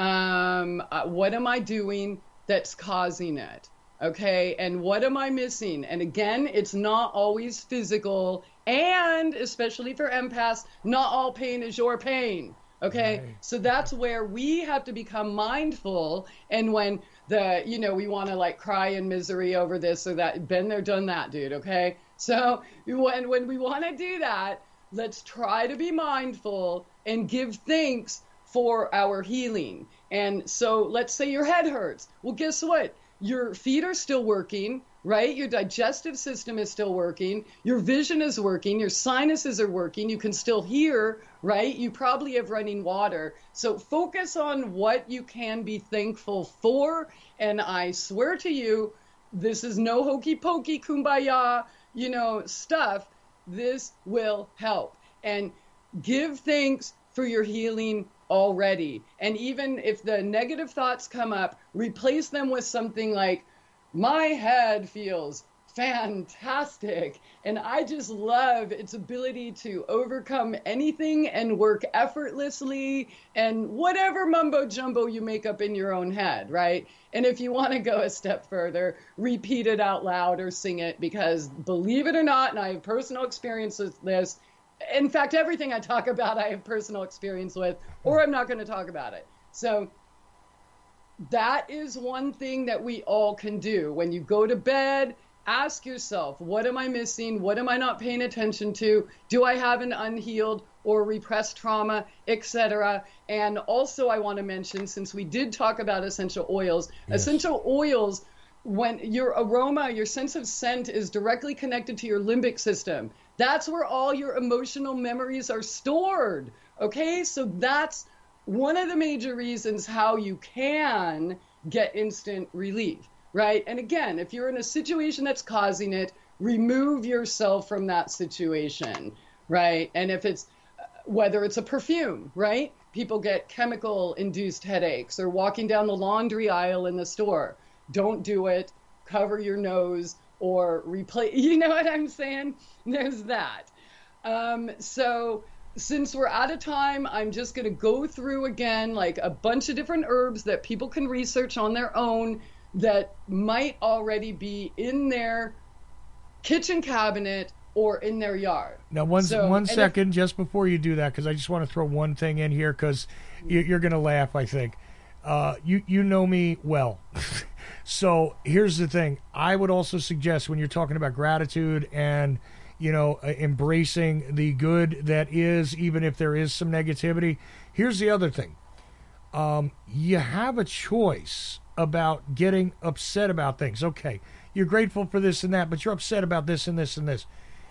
Um, uh, what am I doing that's causing it? Okay, and what am I missing? And again, it's not always physical, and especially for empaths, not all pain is your pain. Okay, right. So that's where we have to become mindful. And when the, you know, we want to like cry in misery over this or that, been there, done that, dude. Okay, so when when we want to do that, let's try to be mindful and give thanks for our healing. And so let's say your head hurts. Well, guess what? Your feet are still working, right? Your digestive system is still working. Your vision is working. Your sinuses are working. You can still hear, right? You probably have running water. So focus on what you can be thankful for. And I swear to you, this is no hokey pokey kumbaya, you know, stuff. This will help. And give thanks for your healing already. And even if the negative thoughts come up, replace them with something like, my head feels fantastic. And I just love its ability to overcome anything and work effortlessly and whatever mumbo jumbo you make up in your own head, right? And if you want to go a step further, repeat it out loud or sing it, because believe it or not, and I have personal experience with this, in fact, everything I talk about, I have personal experience with, or I'm not going to talk about it. So that is one thing that we all can do. When you go to bed, ask yourself, what am I missing? What am I not paying attention to? Do I have an unhealed or repressed trauma, et cetera? And also I want to mention, since we did talk about essential oils, yes. Essential oils, when your aroma, your sense of scent is directly connected to your limbic system. That's where all your emotional memories are stored. Okay, so that's one of the major reasons how you can get instant relief, right? And again, if you're in a situation that's causing it, remove yourself from that situation, right? And if it's, whether it's a perfume, right? People get chemical-induced headaches, or walking down the laundry aisle in the store. Don't do it. Cover your nose or replace, you know what I'm saying? There's that. Um, so since we're out of time, I'm just going to go through again, like a bunch of different herbs that people can research on their own that might already be in their kitchen cabinet or in their yard. Now, one, so, one second, if, just before you do that, because I just want to throw one thing in here, because you, you're going to laugh, I think. Uh, you, you know me well. So here's the thing. I would also suggest, when you're talking about gratitude and, you know, uh, embracing the good that is, even if there is some negativity, here's the other thing. um, you have a choice about getting upset about things. Okay, you're grateful for this and that, but you're upset about this and this and this.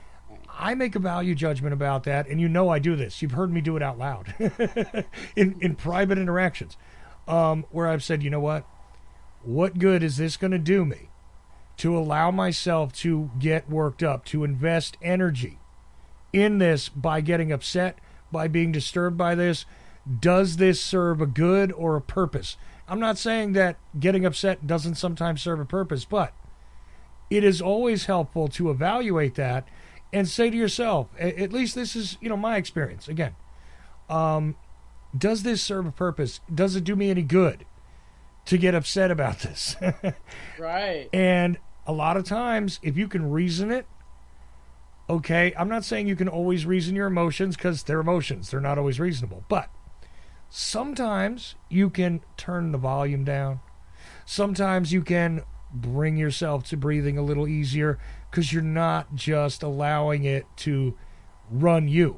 I make a value judgment about that, and you know I do this. You've heard me do it out loud in, in private interactions, um, where I've said, you know what? What good is this going to do me to allow myself to get worked up, to invest energy in this by getting upset, by being disturbed by this? Does this serve a good or a purpose? I'm not saying that getting upset doesn't sometimes serve a purpose, but it is always helpful to evaluate that and say to yourself, at least this is, you know, my experience. Again, um, does this serve a purpose? Does it do me any good to get upset about this? Right. And a lot of times, if you can reason it, okay, I'm not saying you can always reason your emotions, because they're emotions. They're not always reasonable. But sometimes you can turn the volume down. Sometimes you can bring yourself to breathing a little easier, because you're not just allowing it to run you.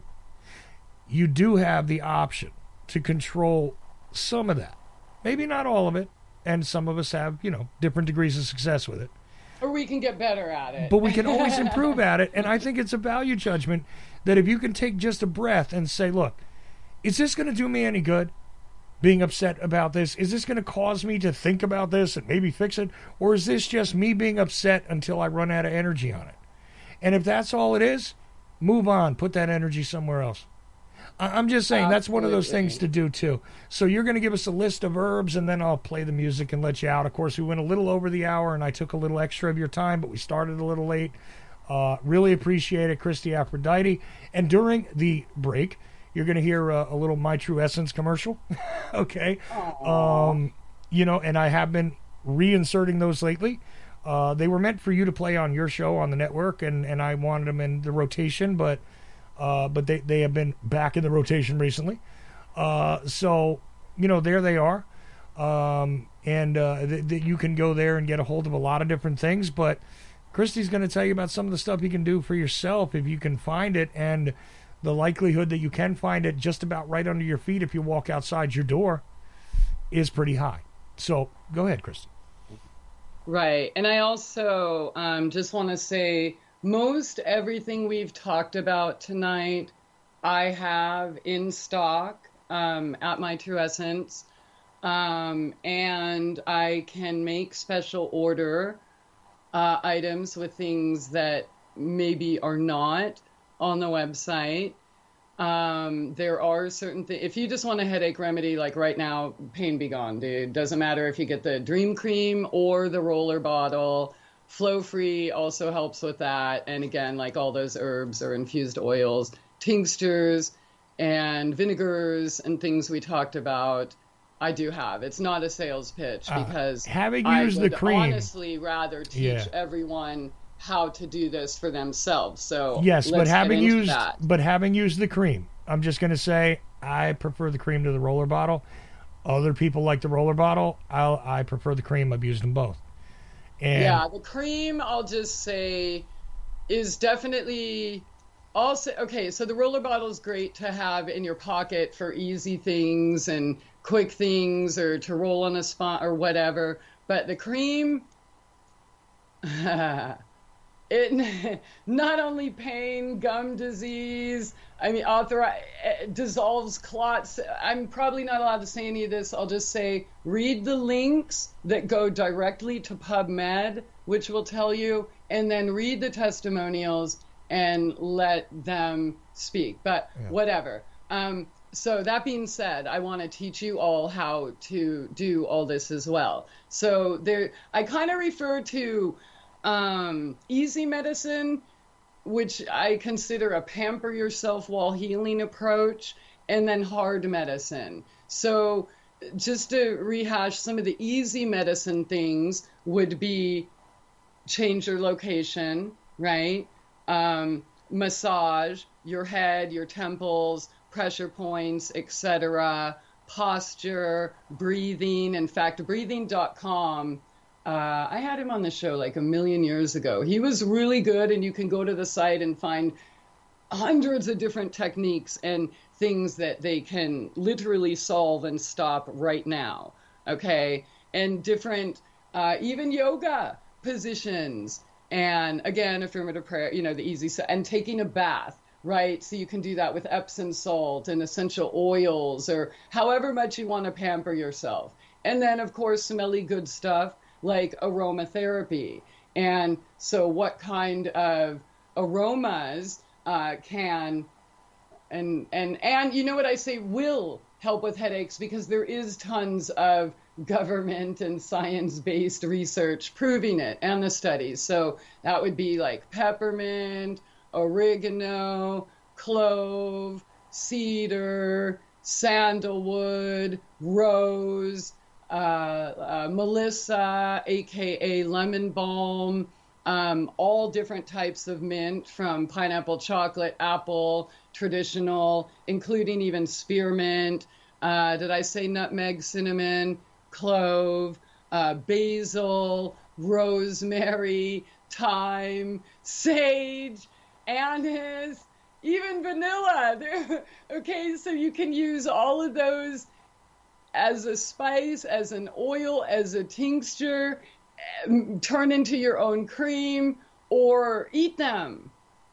You do have the option to control some of that. Maybe not all of it. And some of us have, you know, different degrees of success with it. Or we can get better at it. But we can always improve at it. And I think it's a value judgment that if you can take just a breath and say, look, is this going to do me any good? Being upset about this? Is this going to cause me to think about this and maybe fix it? Or is this just me being upset until I run out of energy on it? And if that's all it is, move on. Put that energy somewhere else. I'm just saying Absolutely. That's one of those things to do too. So you're going to give us a list of herbs, and then I'll play the music and let you out. Of course, we went a little over the hour, and I took a little extra of your time, but we started a little late. Uh, really appreciate it, Christy Aphrodite. And during the break, you're going to hear a, a little My True Essence commercial. Okay. Um, you know, and I have been reinserting those lately. Uh, they were meant for you to play on your show on the network, and, and I wanted them in the rotation, but uh, but they, they have been back in the rotation recently. Uh, so, you know, there they are. Um, and uh, th- th- you can go there and get a hold of a lot of different things, but Christy's going to tell you about some of the stuff you can do for yourself if you can find it, and the likelihood that you can find it just about right under your feet if you walk outside your door is pretty high. So go ahead, Christy. Right. And I also um, just want to say most everything we've talked about tonight, I have in stock um, at My True Essence. Um, and I can make special order uh, items with things that maybe are not on the website. Um, there are certain things. If you just want a headache remedy, like right now, pain be gone, dude. Doesn't matter if you get the Dream Cream or the roller bottle. Flow Free also helps with that. And again, like all those herbs or infused oils, tinctures, and vinegars and things we talked about, I do have. It's not a sales pitch, because uh, having I used would the cream, honestly rather teach yeah. everyone how to do this for themselves. So yes, let's but having get into used that. but having used the cream, I'm just going to say I prefer the cream to the roller bottle. Other people like the roller bottle. I'll, I prefer the cream. I've used them both. And yeah, the cream, I'll just say, is definitely also okay. So the roller bottle is great to have in your pocket for easy things and quick things, or to roll on a spot or whatever. But the cream, it not only pain, gum disease, I mean, author dissolves clots. I'm probably not allowed to say any of this. I'll just say, read the links that go directly to PubMed, which will tell you, and then read the testimonials and let them speak. But yeah. whatever. Um, so that being said, I want to teach you all how to do all this as well. So there, I kind of refer to um, easy medicine, which I consider a pamper yourself while healing approach, and then hard medicine. So just to rehash, some of the easy medicine things would be change your location, right? Um, massage your head, your temples, pressure points, et cetera, posture, breathing. In fact, breathing dot com, uh, I had him on the show like a million years ago. He was really good, and you can go to the site and find hundreds of different techniques. And things that they can literally solve and stop right now. Okay. And different, uh, even yoga positions. And again, affirmative prayer, you know, the easy, and taking a bath, right? So you can do that with Epsom salt and essential oils or however much you want to pamper yourself. And then, of course, smelly good stuff like aromatherapy. And so what kind of aromas uh, can, and, and, and you know what I say, will help with headaches, because there is tons of government and science-based research proving it, and the studies. So that would be like peppermint, oregano, clove, cedar, sandalwood, rose, uh, uh, melissa, aka lemon balm, um, all different types of mint, from pineapple, chocolate, apple, traditional, including even spearmint. Uh, did I say nutmeg, cinnamon, clove, uh, basil, rosemary, thyme, sage, anise, even vanilla. Okay, so you can use all of those as a spice, as an oil, as a tincture, turn into your own cream, or eat them.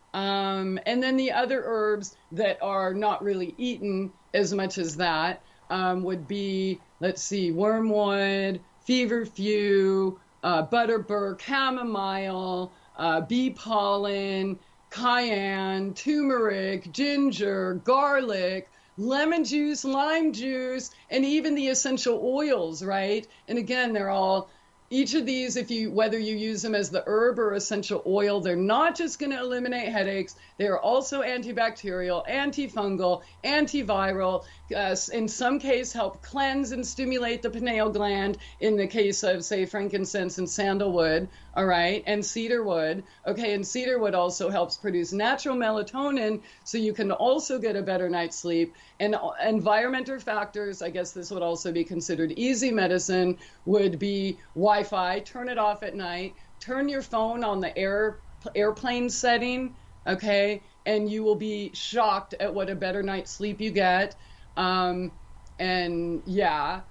Um, and then the other herbs that are not really eaten as much as that um, would be, let's see, wormwood, feverfew, uh, butterbur, chamomile, uh, bee pollen, cayenne, turmeric, ginger, garlic, lemon juice, lime juice, and even the essential oils, right? And again, they're all, each of these, if you, whether you use them as the herb or essential oil, they're not just going to eliminate headaches. They are also antibacterial, antifungal, antiviral, uh, in some case help cleanse and stimulate the pineal gland, in the case of, say, frankincense and sandalwood, all right, and cedarwood. Okay, and cedarwood also helps produce natural melatonin, so you can also get a better night's sleep. And environmental factors, I guess this would also be considered easy medicine, would be Wi-Fi, turn it off at night, turn your phone on the air airplane setting, okay, and you will be shocked at what a better night's sleep you get. Um, and yeah,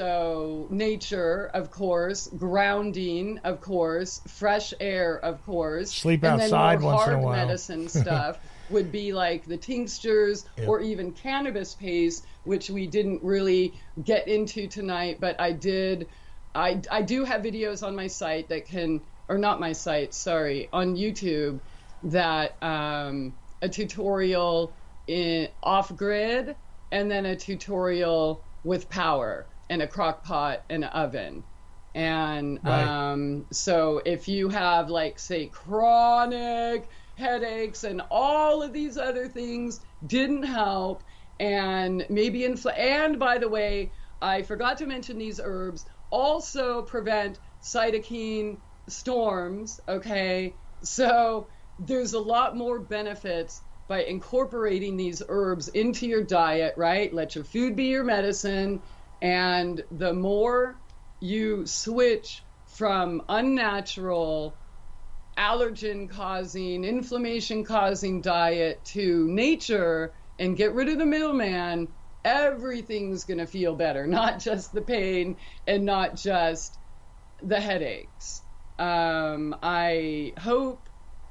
so nature, of course, grounding, of course, fresh air, of course. Sleep and outside then more once hard in a while. medicine stuff would be like the tinctures, Yep. or even cannabis paste, which we didn't really get into tonight, but I did. I, I do have videos on my site that can, or not my site, sorry, on YouTube, that um, a tutorial in off-grid, and then a tutorial with power and a crock pot and an oven. And Right. um, so if you have, like, say, chronic headaches and all of these other things didn't help, and maybe infl- and by the way, I forgot to mention these herbs also prevent cytokine storms, okay? So there's a lot more benefits by incorporating these herbs into your diet, right? Let your food be your medicine. And the more you switch from unnatural, allergen-causing, inflammation-causing diet to nature and get rid of the middleman, everything's going to feel better, not just the pain and not just the headaches. Um, I hope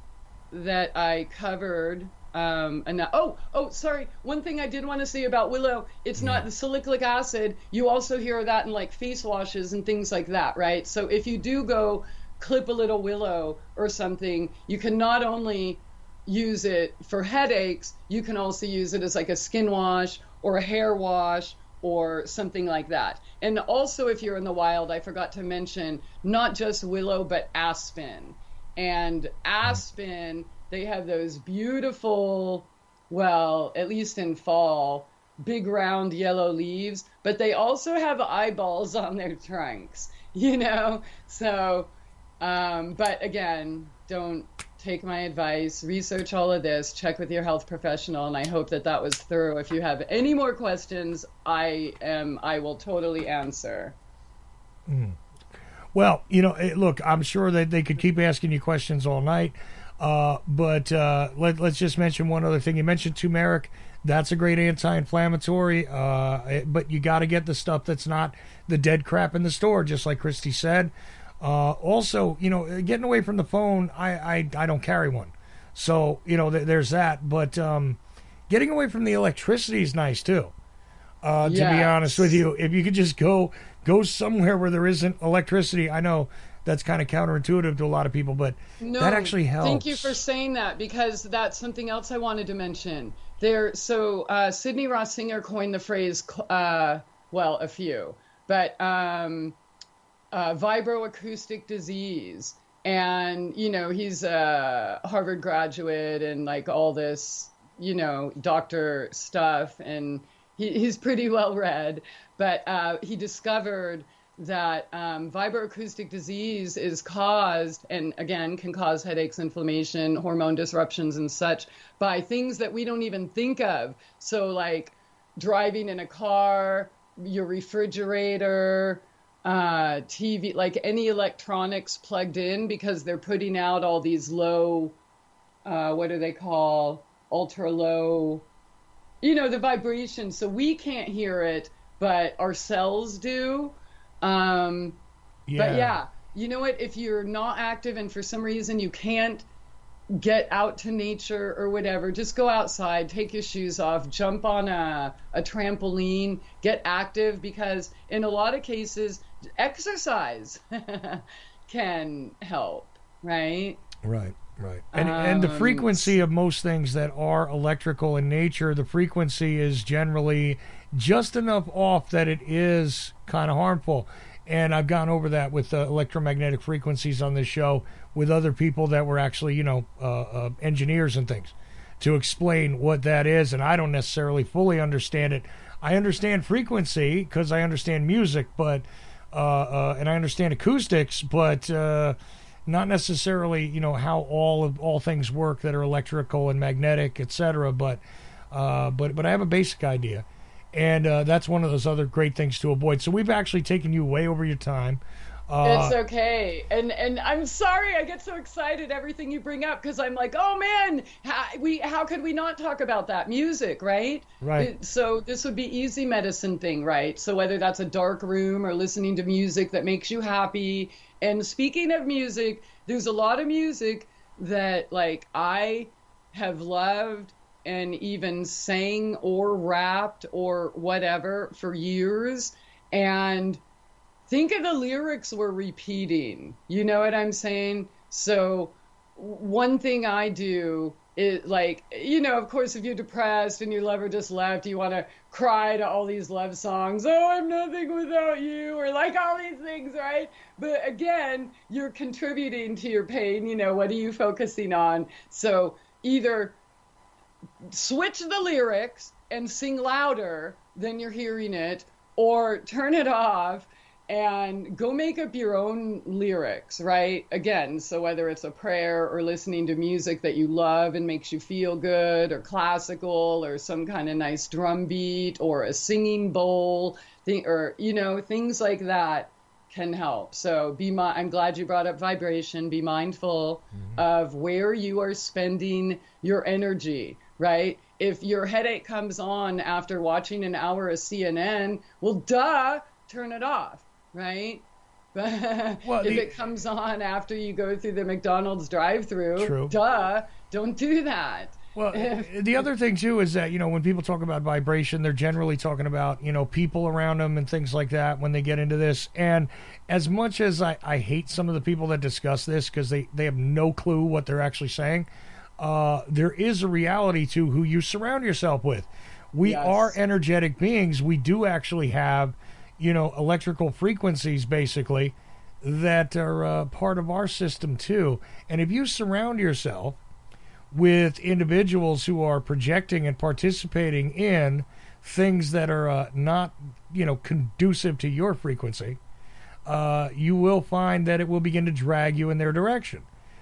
that I covered um, enough. Oh, oh, sorry. One thing I did want to say about willow, it's not the salicylic acid. You also hear that in like face washes and things like that, right? So if you do go clip a little willow or something, you can not only use it for headaches, you can also use it as like a skin wash or a hair wash or something like that. And also, if you're in the wild, I forgot to mention not just willow, but aspen. And aspen, they have those beautiful, well, at least in fall, big round yellow leaves, but they also have eyeballs on their trunks, you know? So, um, but again, don't take my advice, research all of this, check with your health professional, and I hope that that was thorough. If you have any more questions, I am, I will totally answer. Mm. Well, you know, eh, look, I'm sure that they could keep asking you questions all night, uh, but uh, let, let's just mention one other thing. You mentioned turmeric. That's a great anti-inflammatory, uh, but you got to get the stuff that's not the dead crap in the store, just like Christy said. Uh, also, you know, getting away from the phone, I, I, I don't carry one. So, you know, th- there's that. But um, getting away from the electricity is nice, too, uh, yes. to be honest with you. If you could just go go somewhere where there isn't electricity, I know that's kind of counterintuitive to a lot of people, but no, that actually helps. Thank you for saying that, because that's something else I wanted to mention. There, so uh, Sidney Ross Singer coined the phrase, uh, well, a few, but um, uh, vibroacoustic disease. And, you know, he's a Harvard graduate and like all this, you know, doctor stuff. And he, he's pretty well read. But uh, he discovered that um, vibroacoustic disease is caused, and again, can cause headaches, inflammation, hormone disruptions and such, by things that we don't even think of. So like driving in a car, your refrigerator, uh, T V, like any electronics plugged in, because they're putting out all these low, uh, what do they call, ultra low, you know, the vibration. So we can't hear it, but our cells do. Um, yeah. But yeah, you know what, if you're not active and for some reason you can't get out to nature or whatever, just go outside, take your shoes off, jump on a, a trampoline, get active, because in a lot of cases, exercise can help, right? Right, right. And, um, and the frequency of most things that are electrical in nature, the frequency is generally just enough off that it is kind of harmful. And I've gone over that with uh, electromagnetic frequencies on this show with other people that were actually, you know, uh, uh, engineers and things, to explain what that is. And I don't necessarily fully understand it. I understand frequency because I understand music, but uh, uh, and I understand acoustics, but uh, not necessarily, you know, how all of all things work that are electrical and magnetic, et cetera. But uh, but but I have a basic idea. And uh, that's one of those other great things to avoid. So we've actually taken you way over your time. Uh, it's okay. And and I'm sorry I get so excited everything you bring up, because I'm like, oh man, how, we how could we not talk about that? Music, right? Right. It, so this would be easy medicine thing, right? So whether that's a dark room or listening to music that makes you happy. And speaking of music, there's a lot of music that like I have loved and even sang or rapped or whatever for years. And think of the lyrics we're repeating. You know what I'm saying? So one thing I do is like, you know, of course, if you're depressed and your lover just left, you want to cry to all these love songs. Oh, I'm nothing without you, or like all these things, right? But again, you're contributing to your pain. You know, what are you focusing on? So either switch the lyrics and sing louder than you're hearing it, or turn it off and go make up your own lyrics, right? Again, so whether it's a prayer or listening to music that you love and makes you feel good, or classical, or some kind of nice drum beat, or a singing bowl thing, or, you know, things like that can help. So be mi- I'm glad you brought up vibration. Be mindful mm-hmm. of where you are spending your energy, right? If your headache comes on after watching an hour of C N N, well, duh, turn it off, right? But well, if the, it comes on after you go through the McDonald's drive-through, duh, don't do that. Well, the other thing, too, is that, you know, when people talk about vibration, they're generally talking about, you know, people around them and things like that when they get into this. And as much as I, I hate some of the people that discuss this because they, they have no clue what they're actually saying, uh, there is a reality to who you surround yourself with. We yes. are energetic beings. We do actually have, you know, electrical frequencies, basically, that are uh, part of our system, too. And if you surround yourself with individuals who are projecting and participating in things that are uh, not, you know, conducive to your frequency, uh, you will find that it will begin to drag you in their direction.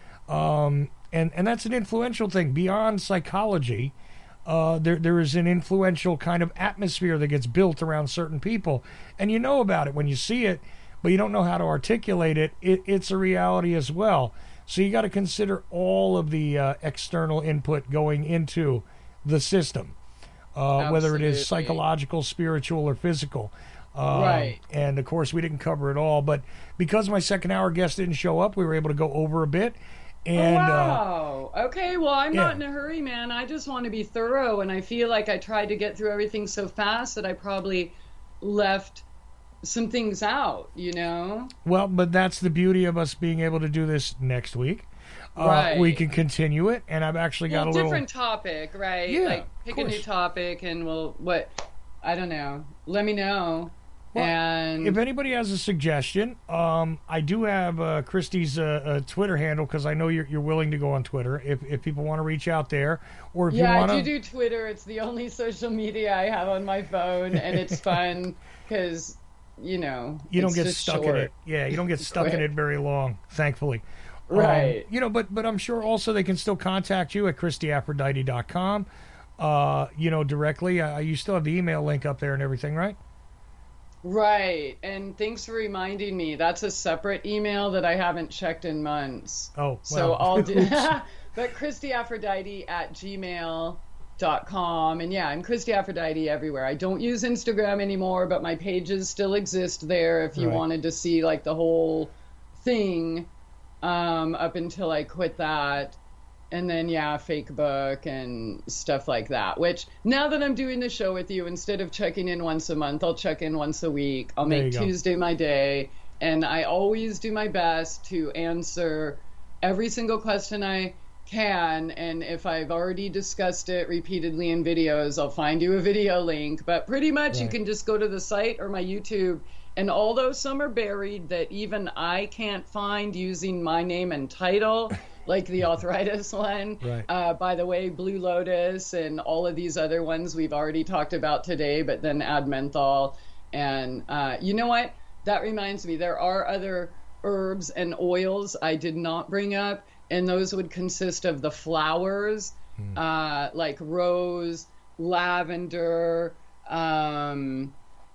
Um, and, and that's an influential thing. Beyond psychology, uh, there there is an influential kind of atmosphere that gets built around certain people. And you know about it when you see it, but you don't know how to articulate it. it it's a reality as well. So you got to consider all of the uh, external input going into the system. uh, whether it is Absolutely. psychological, spiritual, or physical. Um, Right. And of course, we didn't cover it all, but because my second hour guest didn't show up, we were able to go over a bit. And uh, wow. Okay. Well, I'm yeah. not in a hurry, man. I just want to be thorough, and I feel like I tried to get through everything so fast that I probably left some things out. You know. well, but that's the beauty of us being able to do this next week. Uh, Right. We can continue it, and I've actually got Well, a little different topic, right? Yeah, like of pick a new course. topic, and we'll what? I don't know. Let me know. Well, and If anybody has a suggestion, um, I do have uh, Christy's uh, uh, Twitter handle because I know you're, you're willing to go on Twitter. If if people want to reach out there, or if yeah, you want I to, do do Twitter. It's the only social media I have on my phone, and it's fun because you know you don't it's get just stuck short. in it. Yeah, you don't get stuck in quick. it very long, thankfully. Um, Right. you know, but but I'm sure also they can still contact you at Christy Aphrodite dot com. Uh, you know, directly. Uh, you still have the email link up there and everything, right? Right. And thanks for reminding me. That's a separate email that I haven't checked in months. Oh, So well. I'll do Oops. but Christy Aphrodite at gmail dot com. And yeah, I'm Christy Aphrodite everywhere. I don't use Instagram anymore, but my pages still exist there if you Right. wanted to see like the whole thing um, up until I quit that. And then, yeah, Facebook and stuff like that, which now that I'm doing the show with you, instead of checking in once a month, I'll check in once a week. I'll There make you go. Tuesday my day. And I always do my best to answer every single question I can. And if I've already discussed it repeatedly in videos, I'll find you a video link. But pretty much you Right. can just go to the site or my YouTube. And although some are buried that even I can't find using my name and title, like the arthritis one. Right. Uh, by the way, Blue Lotus and all of these other ones we've already talked about today, but then add menthol. And uh, you know what? That reminds me, there are other herbs and oils I did not bring up, and those would consist of the flowers, Hmm. uh, like rose, lavender, um,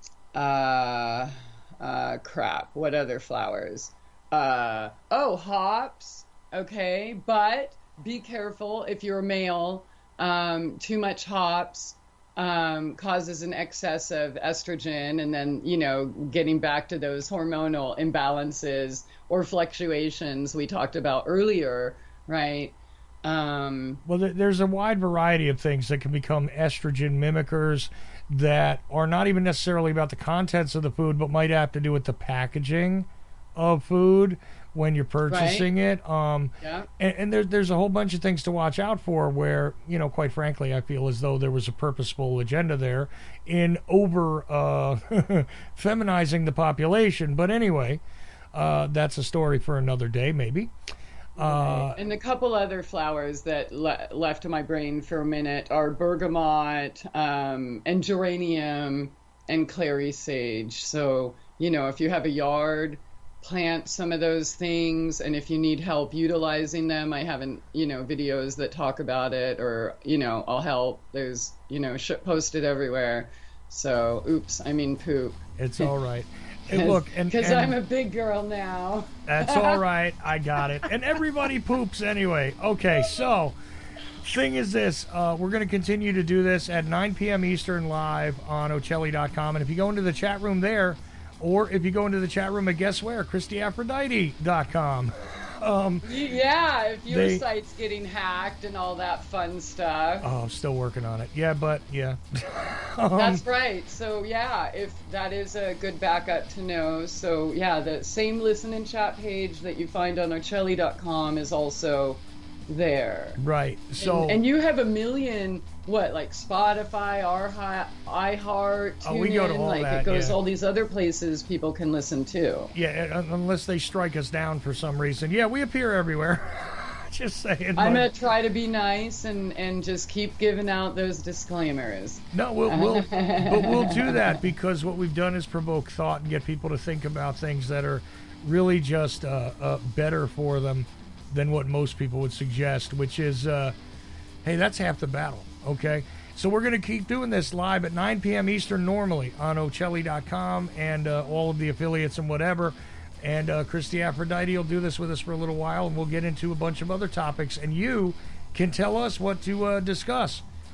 uh, uh, crap, what other flowers? Uh, oh, hops. Okay, but be careful if you're a male. Um, too much hops um, causes an excess of estrogen, and then, you know, getting back to those hormonal imbalances or fluctuations we talked about earlier, right? Um, Well, there- there's a wide variety of things that can become estrogen mimickers that are not even necessarily about the contents of the food, but might have to do with the packaging of food when you're purchasing it. Um, yeah. and, and there, there's a whole bunch of things to watch out for where, you know, quite frankly, I feel as though there was a purposeful agenda there in over uh, feminizing the population. But anyway, uh, that's a story for another day, maybe. Uh, And a couple other flowers that le- left in my brain for a minute are bergamot um, and geranium and clary sage. So, you know, if you have a yard, plant some of those things. And if you need help utilizing them, I haven't, you know, videos that talk about it, or, you know, I'll help. There's, you know, shit posted everywhere. So, oops, I mean poop. it's all right. Hey, look, and, Because and I'm a big girl now. that's all right. I got it. And everybody poops anyway. Okay, so thing is this. Uh, we're going to continue to do this at nine p.m. Eastern live on Ocelli dot com. And if you go into the chat room there, or if you go into the chat room at guess where? Christy Aphrodite dot com. Um, Yeah, if your They- site's getting hacked and all that fun stuff. oh, I'm still working on it. Yeah, but yeah. um, That's right. So yeah, if that is a good backup to know. So yeah, the same listen and chat page that you find on Ocelli dot com is also there. right. So and, and you have a million, what, like Spotify, Arhi- iHeart, Oh, we go to TuneIn, all like that, it goes yeah. all these other places people can listen to. yeah, un- unless they strike us down for some reason. Yeah, we appear everywhere. Just saying. I'm but- gonna try to be nice and and just keep giving out those disclaimers. No, we'll, we'll but we'll do that because what we've done is provoke thought and get people to think about things that are really just uh, uh, better for them than what most people would suggest, which is, uh, hey, that's half the battle, okay? So we're going to keep doing this live at nine p.m. Eastern normally on Ocelli dot com and uh, all of the affiliates and whatever. And uh, Christy Aphrodite will do this with us for a little while, and we'll get into a bunch of other topics. And you can tell us what to uh, discuss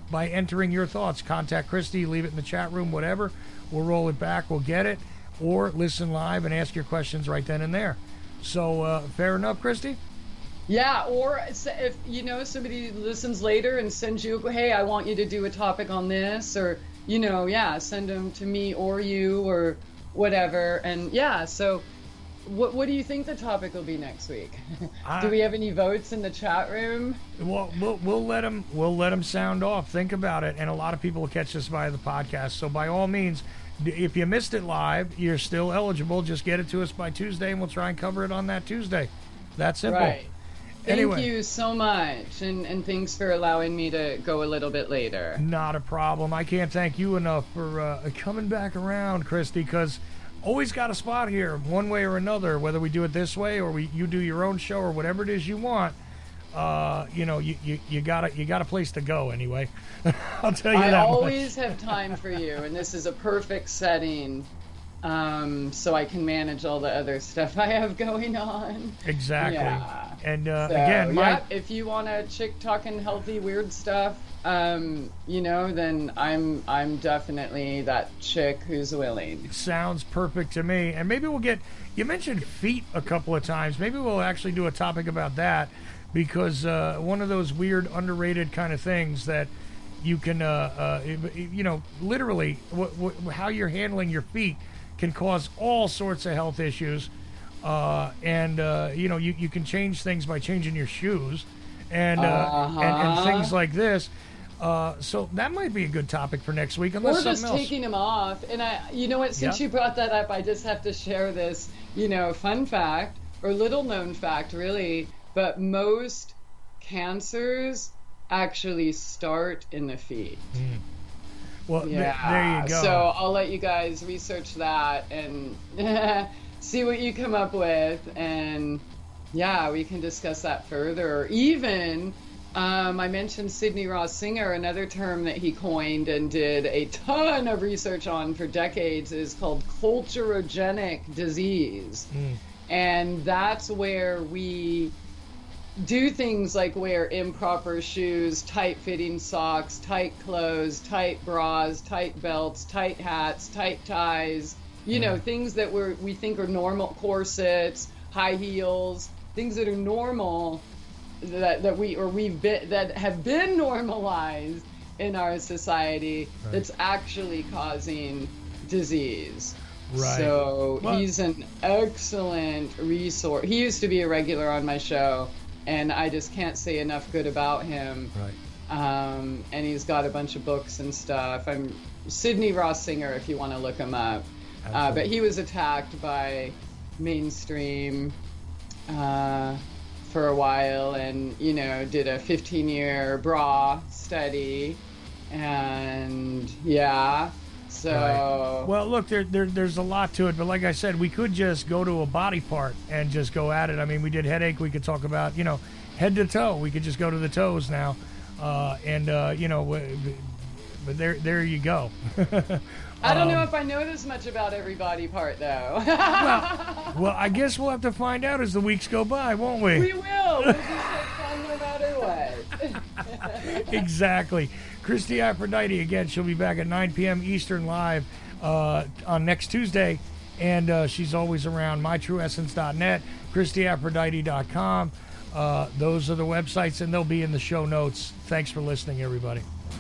by entering your thoughts. Contact Christy, leave it in the chat room, whatever. We'll roll it back, we'll get it, or listen live and ask your questions right then and there. So, uh, fair enough, Christy? Yeah, or if, you know, somebody listens later and sends you, hey, I want you to do a topic on this, or, you know, yeah, send them to me or you or whatever. And, yeah, so what what do you think the topic will be next week? I, do we have any votes in the chat room? Well, we'll we'll let them we'll let them sound off. Think about it, and a lot of people will catch this via the podcast. So by all means, if you missed it live, you're still eligible. Just get it to us by Tuesday, and we'll try and cover it on that Tuesday. That's simple. Right. Thank Anyway. you so much, and, and thanks for allowing me to go a little bit later. Not a problem. I can't thank you enough for uh, coming back around, Christy, because always got a spot here, one way or another, whether we do it this way or we you do your own show or whatever it is you want. Uh, you know, you, you, you got a, you got a place to go anyway. I'll tell you I that I always much. have time for you, and this is a perfect setting, um, so I can manage all the other stuff I have going on. Exactly. Yeah. And uh, So, again, my, yeah, if you want a chick talking healthy, weird stuff, um, you know, then I'm I'm definitely that chick who's willing. sounds perfect to me. And maybe we'll get, you mentioned feet a couple of times. Maybe we'll actually do a topic about that, because uh, one of those weird, underrated kind of things that you can, uh, uh, you know, literally w- w- how you're handling your feet can cause all sorts of health issues. Uh, and, uh, you know, you, you can change things by changing your shoes and, uh, Uh-huh. and, and things like this. Uh, so that might be a good topic for next week, unless Or just something else. taking them off. And I, you know what, since Yeah. you brought that up, I just have to share this, you know, fun fact, or little known fact, really, but most cancers actually start in the feet. Well, th- Yeah. there you go. So I'll let you guys research that and see what you come up with. And yeah, we can discuss that further. Or even, um, I mentioned Sidney Ross Singer, another term that he coined and did a ton of research on for decades is called culturogenic disease. Mm. And that's where we do things like wear improper shoes, tight-fitting socks, tight clothes, tight bras, tight belts, tight hats, tight ties, you know, things that we're, we think are normal, corsets, high heels, things that are normal, that, that we, or we've been, that have been normalized in our society, Right. that's actually causing disease. Right. So Well- he's an excellent resource. He used to be a regular on my show, and I just can't say enough good about him. Right. Um, and he's got a bunch of books and stuff. I'm Sidney Ross Singer, if you want to look him up. Uh, but he was attacked by mainstream uh, for a while, and you know, did a fifteen-year bra study, and yeah. So Right. Well, look, there, there, there's a lot to it, but like I said, we could just go to a body part and just go at it. I mean, we did headache. We could talk about, you know, head to toe. We could just go to the toes now, uh, and uh, you know, w- but there, there you go. I don't know Um, if I know this much about every body part, though. Well, I guess we'll have to find out as the weeks go by, won't we? We will. We'll just have fun no matter what. Exactly. Christy Aphrodite, again, she'll be back at nine p.m. Eastern live uh, on next Tuesday. And uh, she's always around my true essence dot net, Christy Aphrodite dot com. Uh, those are the websites, and they'll be in the show notes. Thanks for listening, everybody.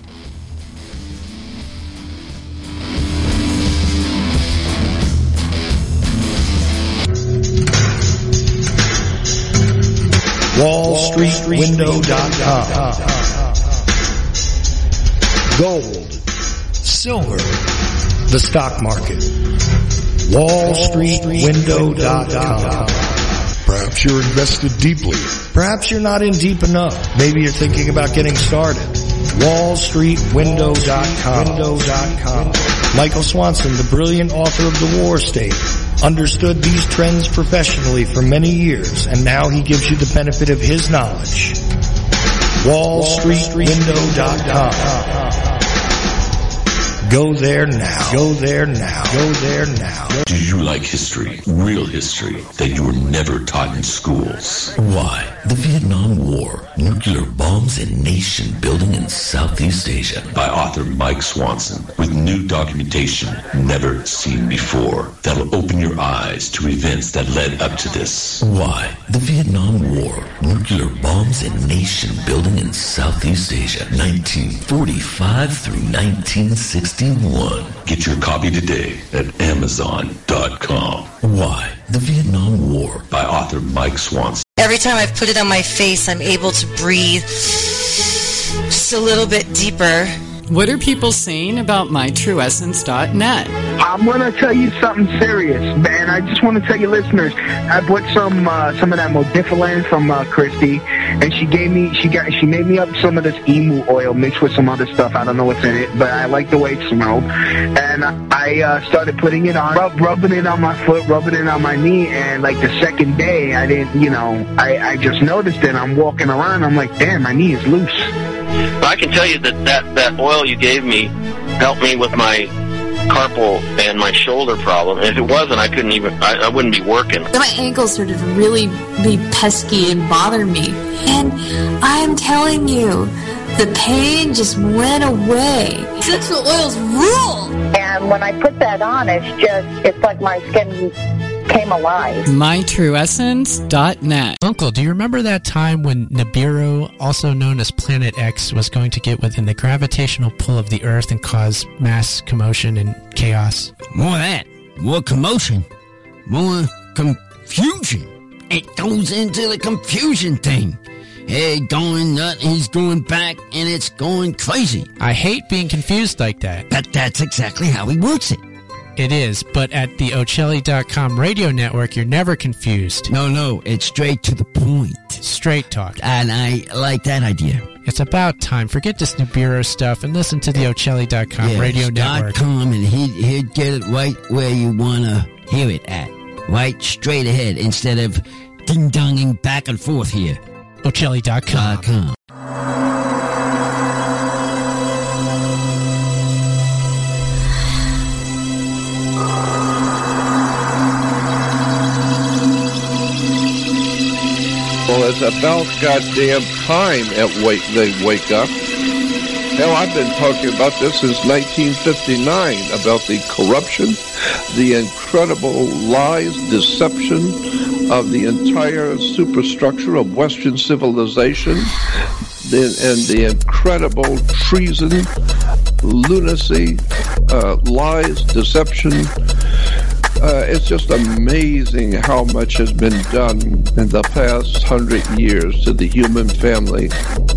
wall street window dot com. Gold, silver, the stock market. wall street window dot com. Perhaps you're invested deeply. Perhaps you're not in deep enough. Maybe you're thinking about getting started. wall street window dot com. Michael Swanson, the brilliant author of The War State, understood these trends professionally for many years, and now he gives you the benefit of his knowledge. wall street window dot com. Go there now. Go there now. Go there now. Do you like history, real history, that you were never taught in schools? Why? The Vietnam War, nuclear bombs and nation building in Southeast Asia. By author Mike Swanson, with new documentation never seen before. That'll open your eyes to events that led up to this. Why? The Vietnam War, nuclear bombs and nation building in Southeast Asia, nineteen forty-five through nineteen sixty-one. Get your copy today at Amazon dot com. Why? The Vietnam War, by author Mike Swanson. Every time I put it on my face, I'm able to breathe just a little bit deeper. What are people saying about my true essence dot net? I'm going to tell you something serious, man. I just want to tell you, listeners, I bought some uh, some of that Modifilan from uh, Christy, and she gave me, she got, she made me up some of this emu oil mixed with some other stuff. I don't know what's in it, but I like the way it smelled. And I uh, started putting it on, rub, rubbing it on my foot, rubbing it on my knee, and like the second day, I didn't, you know, I, I just noticed it. I'm walking around, I'm like, damn, my knee is loose. I can tell you that, that that oil you gave me helped me with my carpal and my shoulder problem. If it wasn't, I couldn't even, I, I wouldn't be working. My ankles started to really be pesky and bother me. And I'm telling you, the pain just went away. Essential oils rule! And when I put that on, it's just, it's like my skin came alive. my true essence dot net. Uncle, do you remember that time when Nibiru, also known as Planet X, was going to get within the gravitational pull of the Earth and cause mass commotion and chaos? More of that. More commotion. More confusion. It goes into the confusion thing. Hey, going nut, he's going back, and it's going crazy. I hate being confused like that. But that's exactly how he works it. It is, but at the Ochelli dot com radio network, you're never confused. No, no, it's straight to the point. Straight talk. And I like that idea. It's about time. Forget this Nibiru stuff and listen to the Ochelli dot com yeah, radio network. .com, and he'd, he'd get it right where you want to hear it at. Right straight ahead instead of ding-donging back and forth here. Ochelli dot com. .com. Well, it's about goddamn time at wake they wake up. Hell, I've been talking about this since nineteen fifty-nine, about the corruption, the incredible lies, deception of the entire superstructure of Western civilization, the, and the incredible treason, lunacy, uh, lies, deception. Uh, it's just amazing how much has been done in the past hundred years to the human family.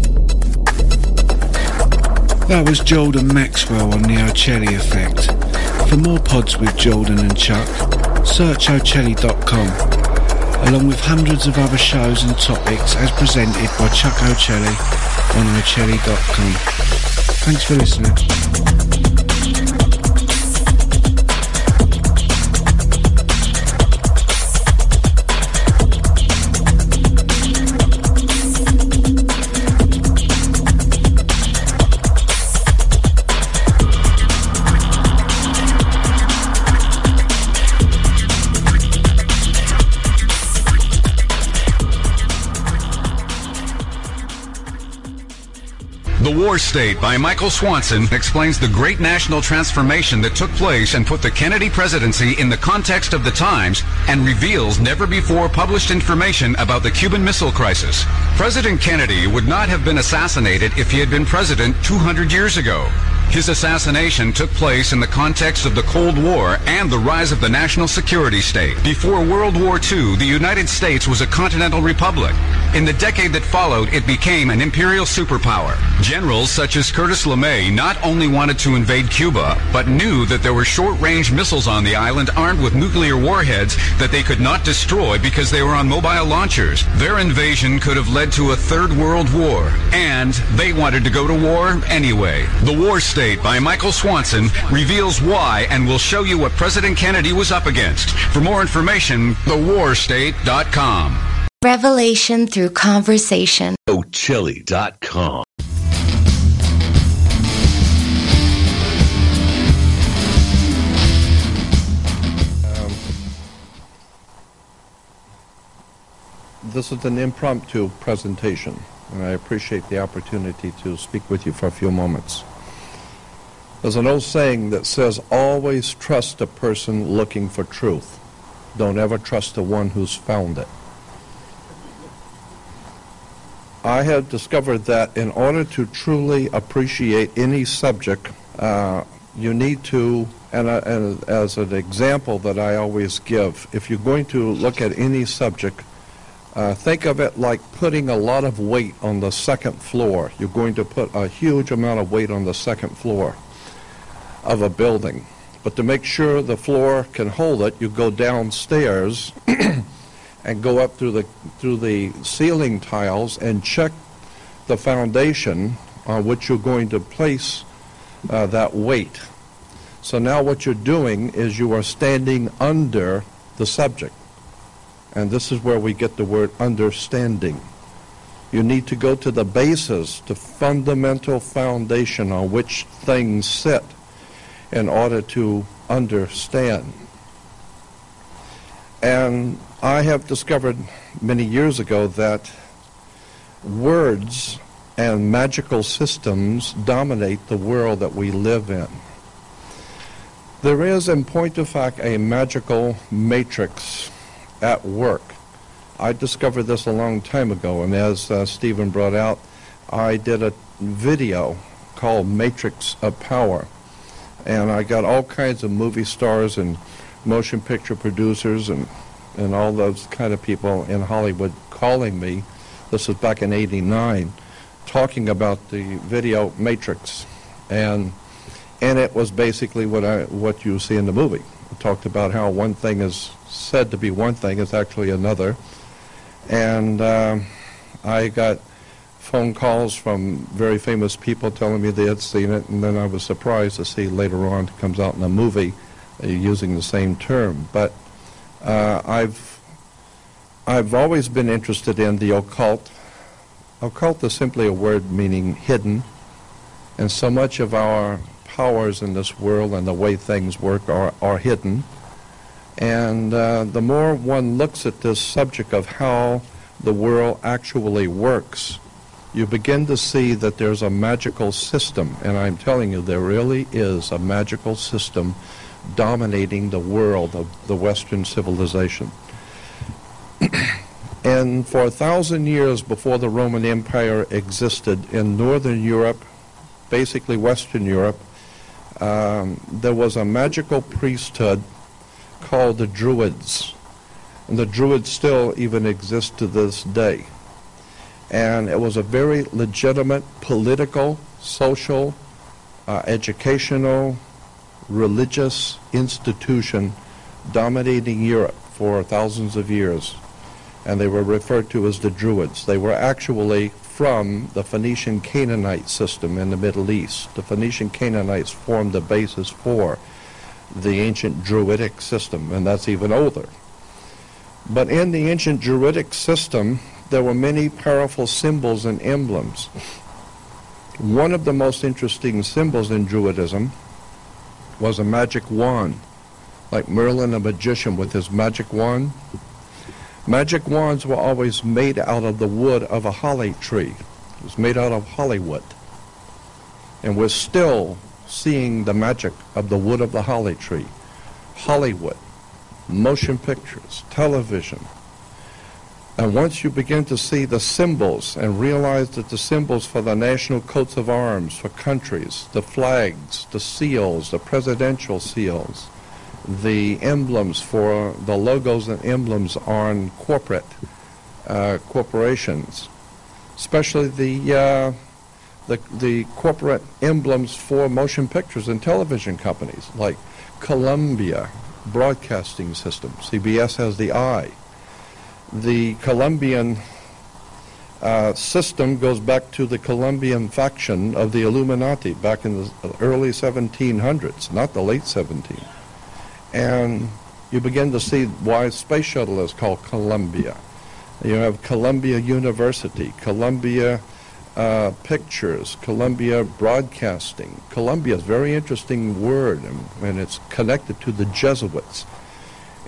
That was Jordan Maxwell on the Ochelli Effect. For more pods with Jordan and Chuck, search Ochelli dot com, along with hundreds of other shows and topics as presented by Chuck Ochelli on Ochelli dot com. Thanks for listening. The War State by Michael Swanson explains the great national transformation that took place and put the Kennedy presidency in the context of the times and reveals never-before published information about the Cuban Missile Crisis. President Kennedy would not have been assassinated if he had been president two hundred years ago. His assassination took place in the context of the Cold War and the rise of the national security state. Before World War Two, the United States was a continental republic. In the decade that followed, it became an imperial superpower. Generals such as Curtis LeMay not only wanted to invade Cuba, but knew that there were short-range missiles on the island armed with nuclear warheads that they could not destroy because they were on mobile launchers. Their invasion could have led to a third world war, and they wanted to go to war anyway. The War State by Michael Swanson reveals why and will show you what President Kennedy was up against. For more information, the war state dot com. Revelation through conversation. Ochelli dot com. this is an impromptu presentation, and I appreciate the opportunity to speak with you for a few moments. There's an old saying that says, always trust a person looking for truth. Don't ever trust the one who's found it. I have discovered that in order to truly appreciate any subject, uh, you need to, and, uh, and as an example that I always give, if you're going to look at any subject, uh, think of it like putting a lot of weight on the second floor. You're going to put a huge amount of weight on the second floor of a building. But to make sure the floor can hold it, you go downstairs and go up through the through the ceiling tiles and check the foundation on which you're going to place uh, that weight. So now what you're doing is you are standing under the subject. And this is where we get the word understanding. You need to go to the basis, the fundamental foundation on which things sit, in order to understand. And I have discovered many years ago that words and magical systems dominate the world that we live in. There is, in point of fact, a magical matrix at work. I discovered this a long time ago, and as uh, Stephen brought out, I did a video called Matrix of Power. And I got all kinds of movie stars and motion picture producers and, and all those kind of people in Hollywood calling me. This was back in eighty-nine, talking about the video Matrix. And and it was basically what I what you see in the movie. It talked about how one thing is said to be one thing is actually another. And um, I got phone calls from very famous people telling me they had seen it, and then I was surprised to see later on it comes out in a movie uh, using the same term. But uh, I've I've always been interested in the occult. Occult is simply a word meaning hidden, and so much of our powers in this world and the way things work are, are hidden. And uh, the more one looks at this subject of how the world actually works, you begin to see that there's a magical system, and I'm telling you, there really is a magical system dominating the world of the Western civilization. And for a thousand years before the Roman Empire existed in Northern Europe, basically Western Europe, um, there was a magical priesthood called the Druids. And the Druids still even exist to this day. And it was a very legitimate political, social, uh, educational, religious institution dominating Europe for thousands of years. And they were referred to as the Druids. They were actually from the Phoenician Canaanite system in the Middle East. The Phoenician Canaanites formed the basis for the ancient Druidic system, and that's even older. But in the ancient Druidic system, there were many powerful symbols and emblems. One of the most interesting symbols in Druidism was a magic wand, like Merlin the magician with his magic wand. Magic wands were always made out of the wood of a holly tree. It was made out of hollywood. And we're still seeing the magic of the wood of the holly tree. Hollywood, motion pictures, television. And once you begin to see the symbols and realize that the symbols for the national coats of arms for countries, the flags, the seals, the presidential seals, the emblems for the logos and emblems on corporate uh, corporations, especially the, uh, the the corporate emblems for motion pictures and television companies like Columbia Broadcasting System. C B S has the eye. The Colombian uh, system goes back to the Colombian faction of the Illuminati back in the early seventeen hundreds, not the late seventeenth. And you begin to see why Space Shuttle is called Columbia. You have Columbia University, Columbia uh, Pictures, Columbia Broadcasting. Columbia is a very interesting word, and, and it's connected to the Jesuits.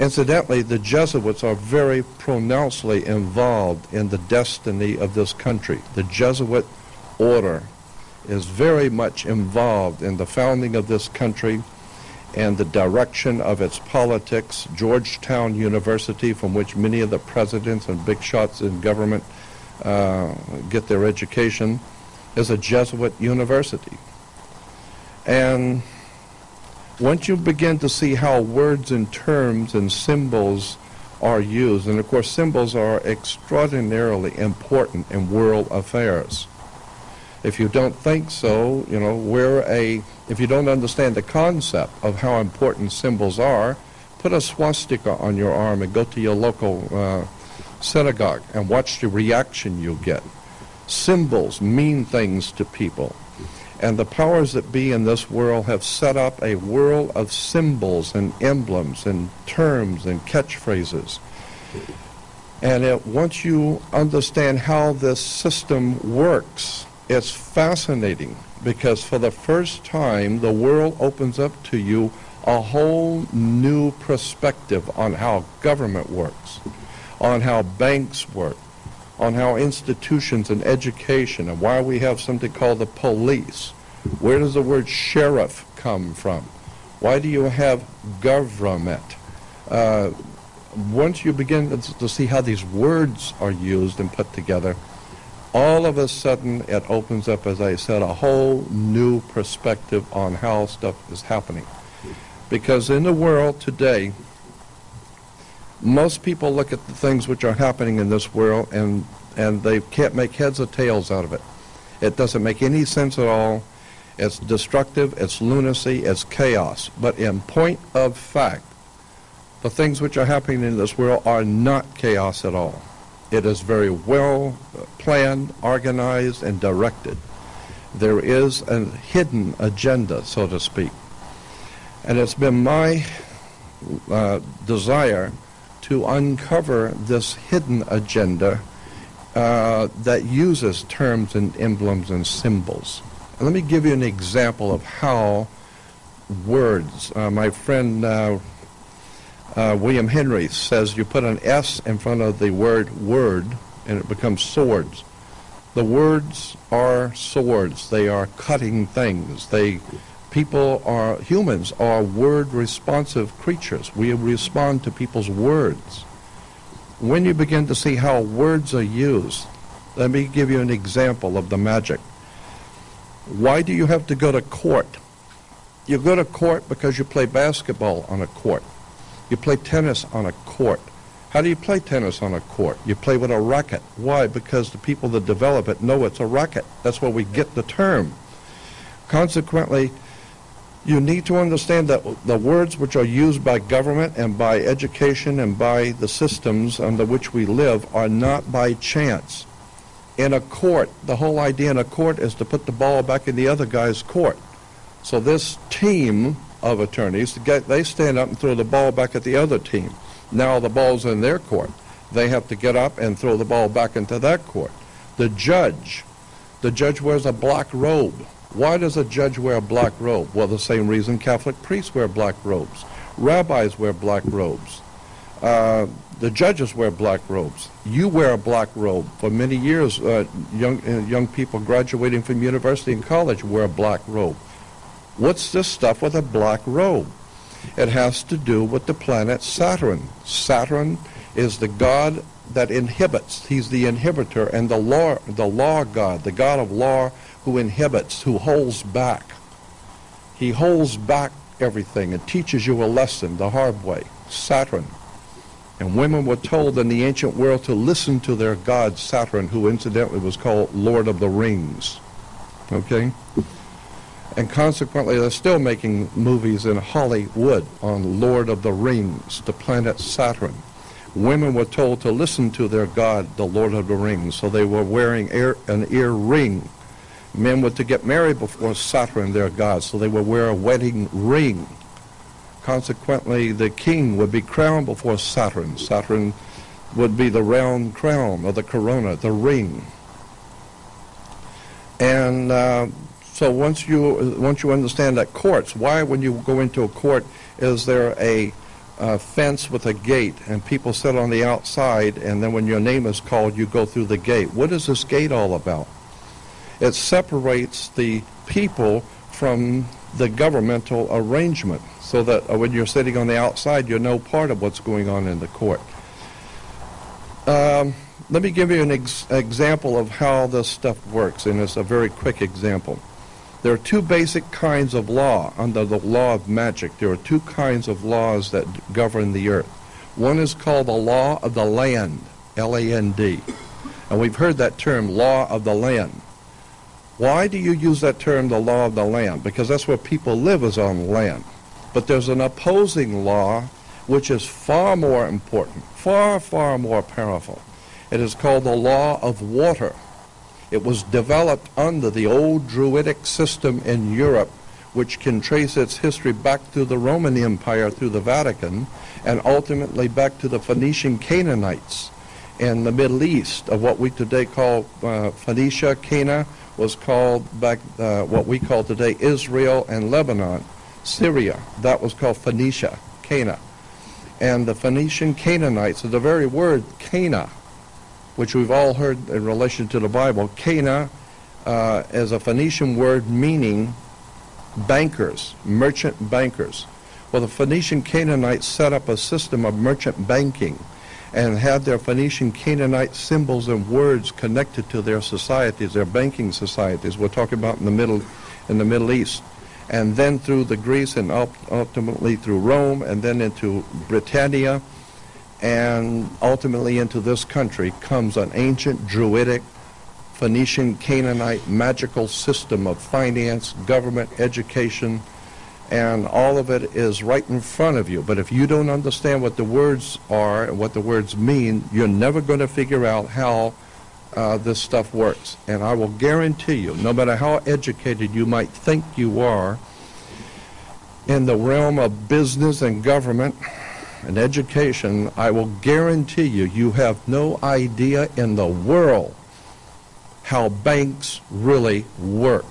Incidentally, the Jesuits are very pronouncedly involved in the destiny of this country. The Jesuit order is very much involved in the founding of this country and the direction of its politics. Georgetown University, from which many of the presidents and big shots in government uh, get their education, is a Jesuit university. And once you begin to see how words and terms and symbols are used, and of course symbols are extraordinarily important in world affairs. If you don't think so, you know, we're a, if you don't understand the concept of how important symbols are, put a swastika on your arm and go to your local uh, synagogue and watch the reaction you get. Symbols mean things to people. And the powers that be in this world have set up a world of symbols and emblems and terms and catchphrases. And it, once you understand how this system works, it's fascinating, because for the first time the world opens up to you a whole new perspective on how government works, on how banks work, on how institutions and education, and why we have something called the police. Where does the word sheriff come from? Why do you have government? Uh, once you begin to see how these words are used and put together, all of a sudden it opens up, as I said, a whole new perspective on how stuff is happening. Because in the world today, most people look at the things which are happening in this world and, and they can't make heads or tails out of it. It doesn't make any sense at all. It's destructive, it's lunacy, it's chaos. But in point of fact, the things which are happening in this world are not chaos at all. It is very well planned, organized, and directed. There is a hidden agenda, so to speak. And it's been my uh, desire to uncover this hidden agenda uh, that uses terms and emblems and symbols. And let me give you an example of how words, uh, my friend uh, uh, William Henry says you put an S in front of the word word and it becomes swords. The words are swords. They are cutting things. They, people are, humans are word responsive creatures. We respond to people's words. When you begin to see how words are used, let me give you an example of the magic. Why do you have to go to court? You go to court because you play basketball on a court. You play tennis on a court. How do you play tennis on a court? You play with a racket. Why? Because the people that develop it know it's a racket. That's where we get the term. Consequently, you need to understand that the words which are used by government and by education and by the systems under which we live are not by chance. In a court, the whole idea in a court is to put the ball back in the other guy's court. So this team of attorneys, they stand up and throw the ball back at the other team. Now the ball's in their court. They have to get up and throw the ball back into that court. The judge, the judge wears a black robe. Why does a judge wear a black robe? Well, the same reason Catholic priests wear black robes. Rabbis wear black robes. Uh, the judges wear black robes. You wear a black robe. For many years, uh, young, uh, young people graduating from university and college wear a black robe. What's this stuff with a black robe? It has to do with the planet Saturn. Saturn is the god that inhibits. He's the inhibitor and the law, the law god, the god of law who inhibits, who holds back. He holds back everything and teaches you a lesson the hard way. Saturn. And women were told in the ancient world to listen to their god Saturn, who incidentally was called Lord of the Rings. Okay? And consequently, they're still making movies in Hollywood on Lord of the Rings, the planet Saturn. Women were told to listen to their god, the Lord of the Rings, so they were wearing ear, an ear ring. Men were to get married before Saturn, their god, so they would wear a wedding ring. Consequently, the king would be crowned before Saturn. Saturn would be the round crown, or the corona, the ring. And uh, so once you once you understand that courts, why when you go into a court is there a uh, fence with a gate, and people sit on the outside, and then when your name is called, you go through the gate. What is this gate all about? It separates the people from the governmental arrangement, so that uh, when you're sitting on the outside, you're no part of what's going on in the court. Um, let me give you an ex example of how this stuff works, and it's a very quick example. There are two basic kinds of law under the law of magic. There are two kinds of laws that govern the earth. One is called the law of the land, L A N D. And we've heard that term, law of the land. Why do you use that term, the law of the land? Because that's where people live, is on land. But there's an opposing law which is far more important, far, far more powerful. It is called the law of water. It was developed under the old Druidic system in Europe, which can trace its history back through the Roman Empire, through the Vatican, and ultimately back to the Phoenician Canaanites in the Middle East, of what we today call uh, Phoenicia. Cana was called back uh, what we call today Israel and Lebanon. Syria, that was called Phoenicia, Cana. And the Phoenician Canaanites, the very word Cana, which we've all heard in relation to the Bible, Cana uh, is a Phoenician word meaning bankers, merchant bankers. Well, the Phoenician Canaanites set up a system of merchant banking and had their Phoenician Canaanite symbols and words connected to their societies, their banking societies. We're talking about in the Middle, in the Middle East. And then through the Greece, and ultimately through Rome, and then into Britannia, and ultimately into this country comes an ancient Druidic Phoenician Canaanite magical system of finance, government, education, and all of it is right in front of you. But if you don't understand what the words are and what the words mean, you're never going to figure out how uh, this stuff works. And I will guarantee you, no matter how educated you might think you are in the realm of business and government and education, I will guarantee you, you have no idea in the world how banks really work.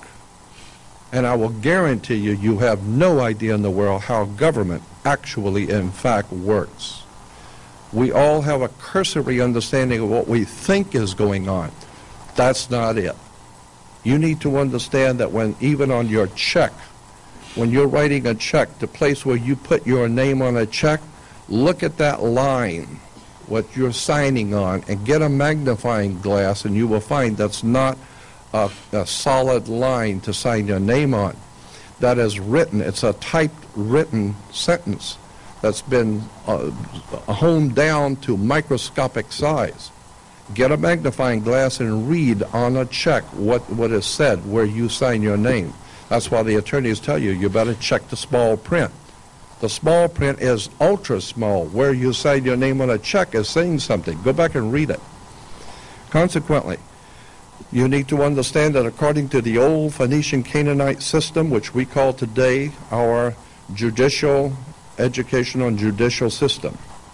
And I will guarantee you, you have no idea in the world how government actually, in fact, works. We all have a cursory understanding of what we think is going on. That's not it. You need to understand that when, even on your check, when you're writing a check, the place where you put your name on a check, look at that line, what you're signing on, and get a magnifying glass, and you will find that's not A, a solid line to sign your name on. That is written. It's a typed written sentence that's been uh, honed down to microscopic size. Get a magnifying glass and read on a check what, what is said where you sign your name. That's why the attorneys tell you, you better check the small print. The small print is ultra small. Where you sign your name on a check is saying something. Go back and read it. Consequently, you need to understand that according to the old Phoenician Canaanite system, which we call today our judicial, educational and judicial system,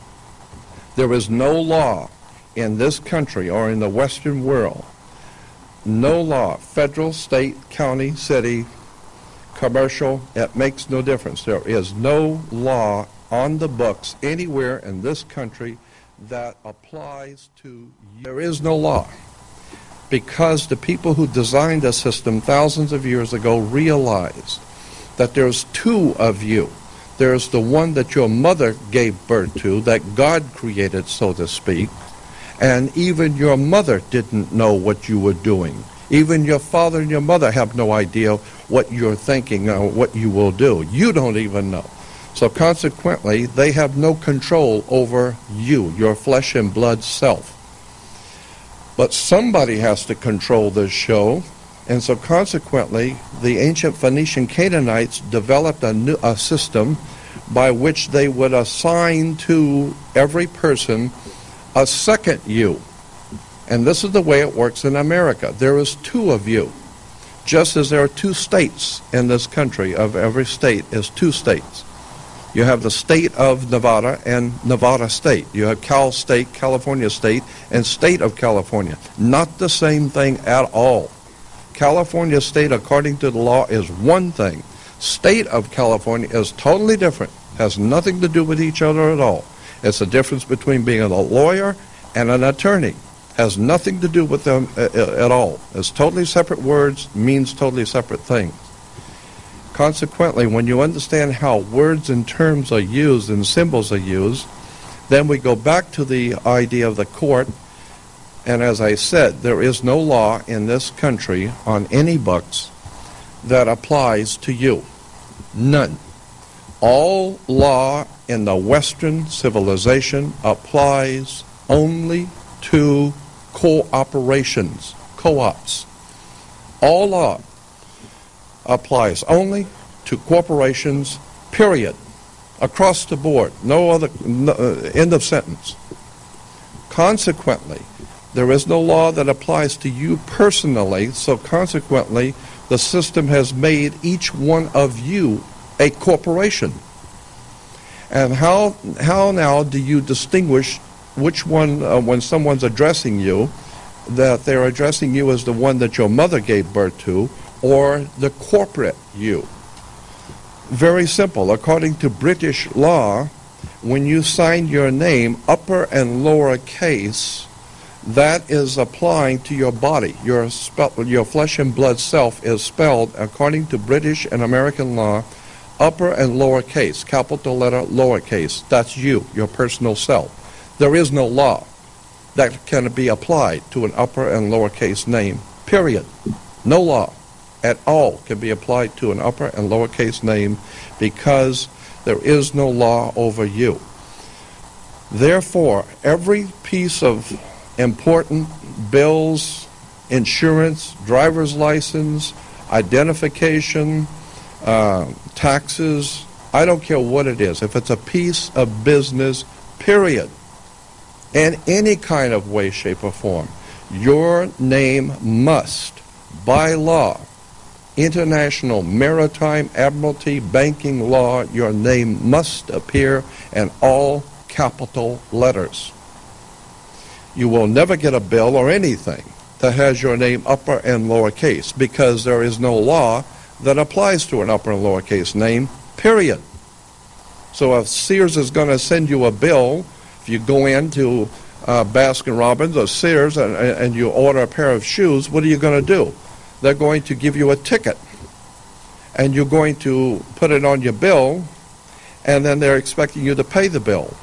there is no law in this country or in the Western world, no law, federal, state, county, city, commercial, it makes no difference. There is no law on the books anywhere in this country that applies to you. There is no law. Because the people who designed the system thousands of years ago realized that there's two of you. There's the one that your mother gave birth to, that God created, so to speak, and even your mother didn't know what you were doing. Even your father and your mother have no idea what you're thinking or what you will do. You don't even know. So consequently, they have no control over you, your flesh and blood self. But somebody has to control this show, and so consequently, the ancient Phoenician Canaanites developed a, new, a system by which they would assign to every person a second you. And this is the way it works in America. There is two of you. Just as there are two states in this country, of every state is two states. You have the state of Nevada and Nevada State. You have Cal State, California State, and State of California. Not the same thing at all. California State, according to the law, is one thing. State of California is totally different. Has nothing to do with each other at all. It's the difference between being a lawyer and an attorney. Has nothing to do with them uh, at all. It's totally separate words, means totally separate things. Consequently, when you understand how words and terms are used and symbols are used, then we go back to the idea of the court. And as I said, there is no law in this country on any books that applies to you. None. All law in the Western civilization applies only to cooperations, co-ops. All law applies only to corporations, period. Across the board. No other, no, uh, end of sentence. Consequently, there is no law that applies to you personally, so consequently, the system has made each one of you a corporation. And how, how now do you distinguish which one, uh, when someone's addressing you, that they're addressing you as the one that your mother gave birth to, or the corporate you? Very simple. According to British law, when you sign your name, upper and lower case, that is applying to your body. Your, spe- your flesh and blood self is spelled, according to British and American law, upper and lower case, capital letter, lower case. That's you, your personal self. There is no law that can be applied to an upper and lower case name, period. No law at all can be applied to an upper and lower case name because there is no law over you. Therefore, every piece of important bills, insurance, driver's license, identification, uh, taxes, I don't care what it is. If it's a piece of business, period, in any kind of way, shape, or form, your name must, by law, international maritime admiralty banking law, your name must appear in all capital letters. You will never get a bill or anything that has your name upper and lower case because there is no law that applies to an upper and lower case name, period. So if Sears is going to send you a bill, if you go into uh, Baskin Robbins or Sears and, and you order a pair of shoes, what are you going to do? They're going to give you a ticket, and you're going to put it on your bill, and then they're expecting you to pay the bill.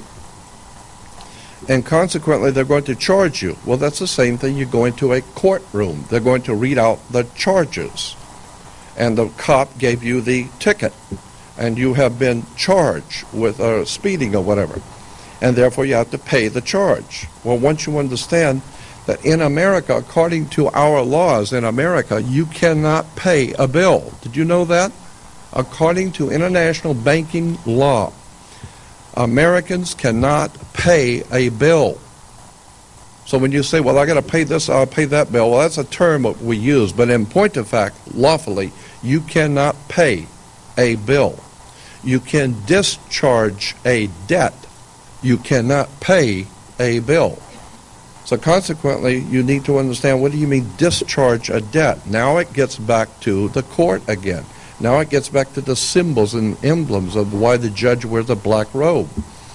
And consequently, they're going to charge you. Well, that's the same thing. You go into a courtroom. They're going to read out the charges, and the cop gave you the ticket, and you have been charged with uh, speeding or whatever, and therefore you have to pay the charge. Well, once you understand that in America, according to our laws in America, you cannot pay a bill. Did you know that? According to international banking law, Americans cannot pay a bill. So when you say, well, I got to pay this, I'll pay that bill, well, that's a term that we use, but in point of fact, lawfully, you cannot pay a bill. You can discharge a debt. You cannot pay a bill. So consequently, you need to understand, what do you mean discharge a debt? Now it gets back to the court again. Now it gets back to the symbols and emblems of why the judge wears a black robe.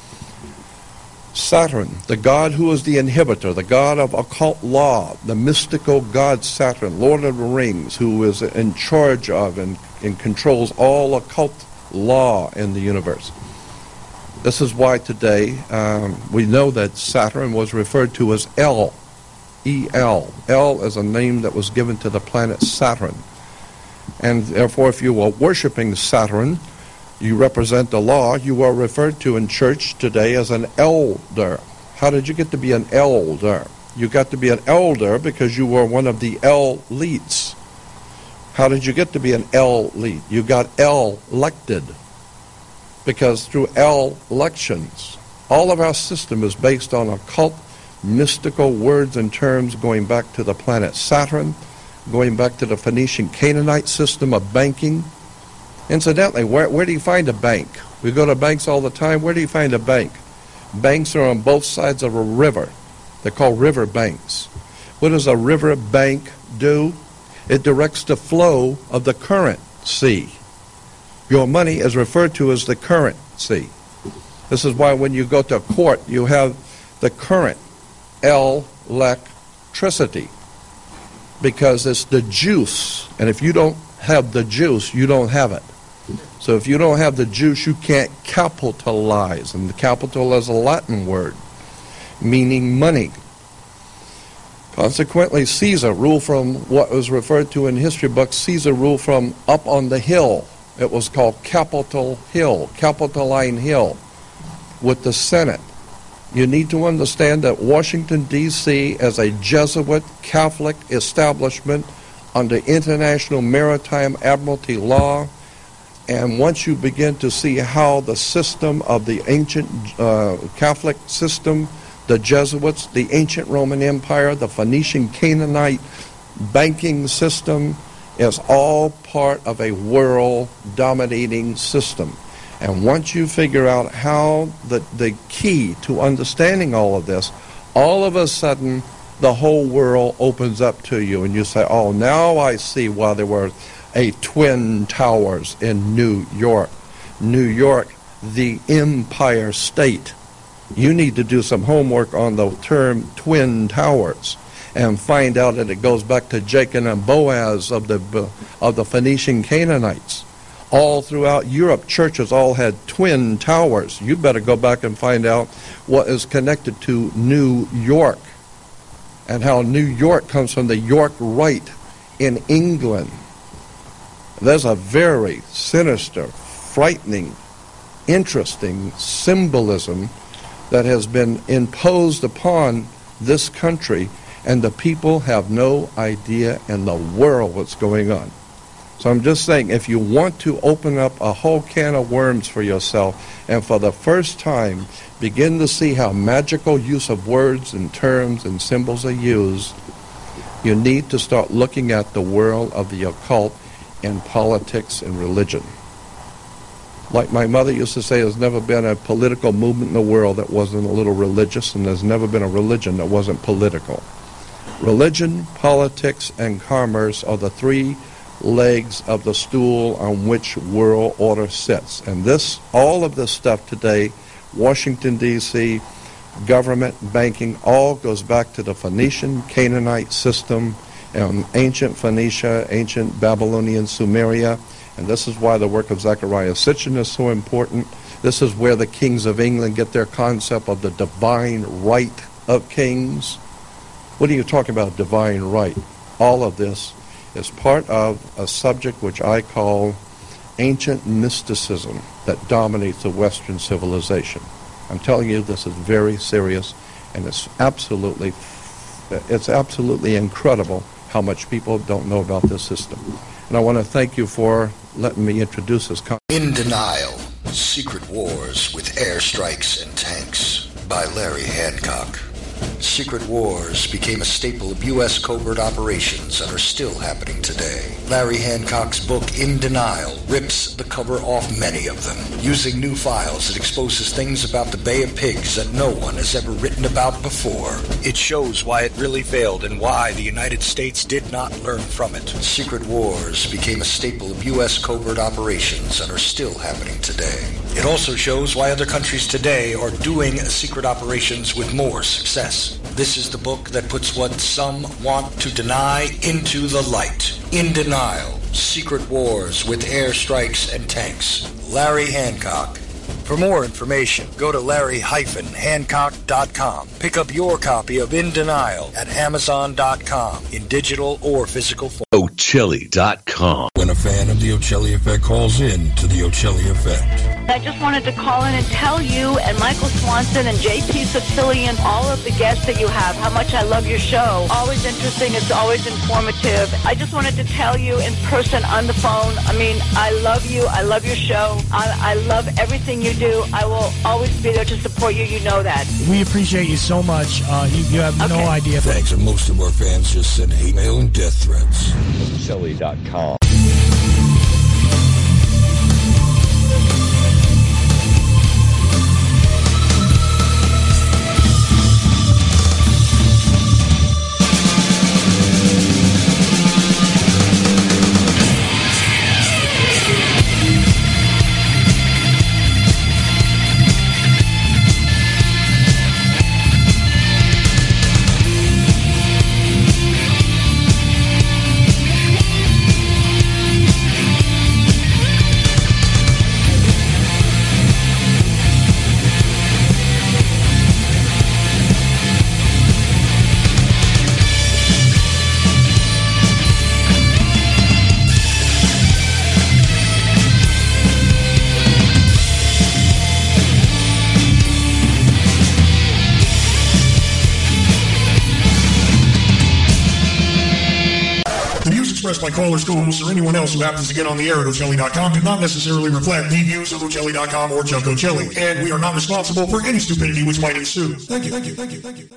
Saturn, the god who is the inhibitor, the god of occult law, the mystical god Saturn, Lord of the Rings, who is in charge of and, and controls all occult law in the universe. This is why today um, we know that Saturn was referred to as El, E L. El is a name that was given to the planet Saturn. And therefore, if you are worshiping Saturn, you represent the law, you are referred to in church today as an elder. How did you get to be an elder? You got to be an elder because you were one of the elites. How did you get to be an elite? You got elected. Because through elections, all of our system is based on occult, mystical words and terms going back to the planet Saturn, going back to the Phoenician Canaanite system of banking. Incidentally, where, where do you find a bank? We go to banks all the time. Where do you find a bank? Banks are on both sides of a river. They're called river banks. What does a river bank do? It directs the flow of the current sea. Your money is referred to as the current see. This is why when you go to court, you have the current, electricity, because it's the juice. And if you don't have the juice, you don't have it. So if you don't have the juice, you can't capitalize. And the capital is a Latin word, meaning money. Consequently, Caesar ruled from what was referred to in history books, Caesar ruled from up on the hill. It was called Capitol Hill, Capitoline Hill, with the Senate. You need to understand that Washington, D C, as a Jesuit Catholic establishment under international maritime admiralty law, and once you begin to see how the system of the ancient uh, Catholic system, the Jesuits, the ancient Roman Empire, the Phoenician Canaanite banking system is all part of a world-dominating system. And once you figure out how the, the key to understanding all of this, all of a sudden the whole world opens up to you and you say, oh, now I see why there were a Twin Towers in New York. New York, the Empire State. You need to do some homework on the term Twin Towers and find out that it goes back to Jacob and Boaz of the, of the Phoenician Canaanites. All throughout Europe, churches all had twin towers. You better go back and find out what is connected to New York and how New York comes from the York Rite in England. There's a very sinister, frightening, interesting symbolism that has been imposed upon this country, and the people have no idea in the world what's going on. So I'm just saying, if you want to open up a whole can of worms for yourself, and for the first time begin to see how magical use of words and terms and symbols are used, you need to start looking at the world of the occult in politics and religion. Like my mother used to say, there's never been a political movement in the world that wasn't a little religious, and there's never been a religion that wasn't political. Religion, politics, and commerce are the three legs of the stool on which world order sits. And this, all of this stuff today, Washington, D C, government, banking, all goes back to the Phoenician Canaanite system, and ancient Phoenicia, ancient Babylonian Sumeria. And this is why the work of Zecharia Sitchin is so important. This is where the kings of England get their concept of the divine right of kings. What are you talking about, divine right? All of this is part of a subject which I call ancient mysticism that dominates the Western civilization. I'm telling you, this is very serious, and it's absolutely, it's absolutely incredible how much people don't know about this system. And I want to thank you for letting me introduce this concept. In Denial, Secret Wars with Airstrikes and Tanks by Larry Hancock. Secret wars became a staple of U S covert operations and are still happening today. Larry Hancock's book, In Denial, rips the cover off many of them. Using new files, it exposes things about the Bay of Pigs that no one has ever written about before. It shows why it really failed and why the United States did not learn from it. Secret wars became a staple of U S covert operations and are still happening today. It also shows why other countries today are doing secret operations with more success. This is the book that puts what some want to deny into the light. In Denial, Secret Wars with Airstrikes and Tanks. Larry Hancock. For more information, go to larry dash hancock dot com. Pick up your copy of In Denial at amazon dot com in digital or physical form. Ocelli dot com. When a fan of the Ocelli Effect calls in to the Ocelli Effect. I just wanted to call in and tell you and Michael Swanson and J P Sicilian, all of the guests that you have, how much I love your show. Always interesting. It's always informative. I just wanted to tell you in person on the phone, I mean, I love you. I love your show. I, I love everything you do. I will always be there to support you. You know that. We appreciate you so much. Uh, you, you have okay. no idea. Thanks. And most of our fans just send hate mail and death threats. Ocelli dot com. expressed by callers, co-hosts, or anyone else who happens to get on the air at Ocelli dot com do not necessarily reflect the views of Ocelli dot com or Chuck Ocelli, and we are not responsible for any stupidity which might ensue. Thank you, thank you, thank you, thank you.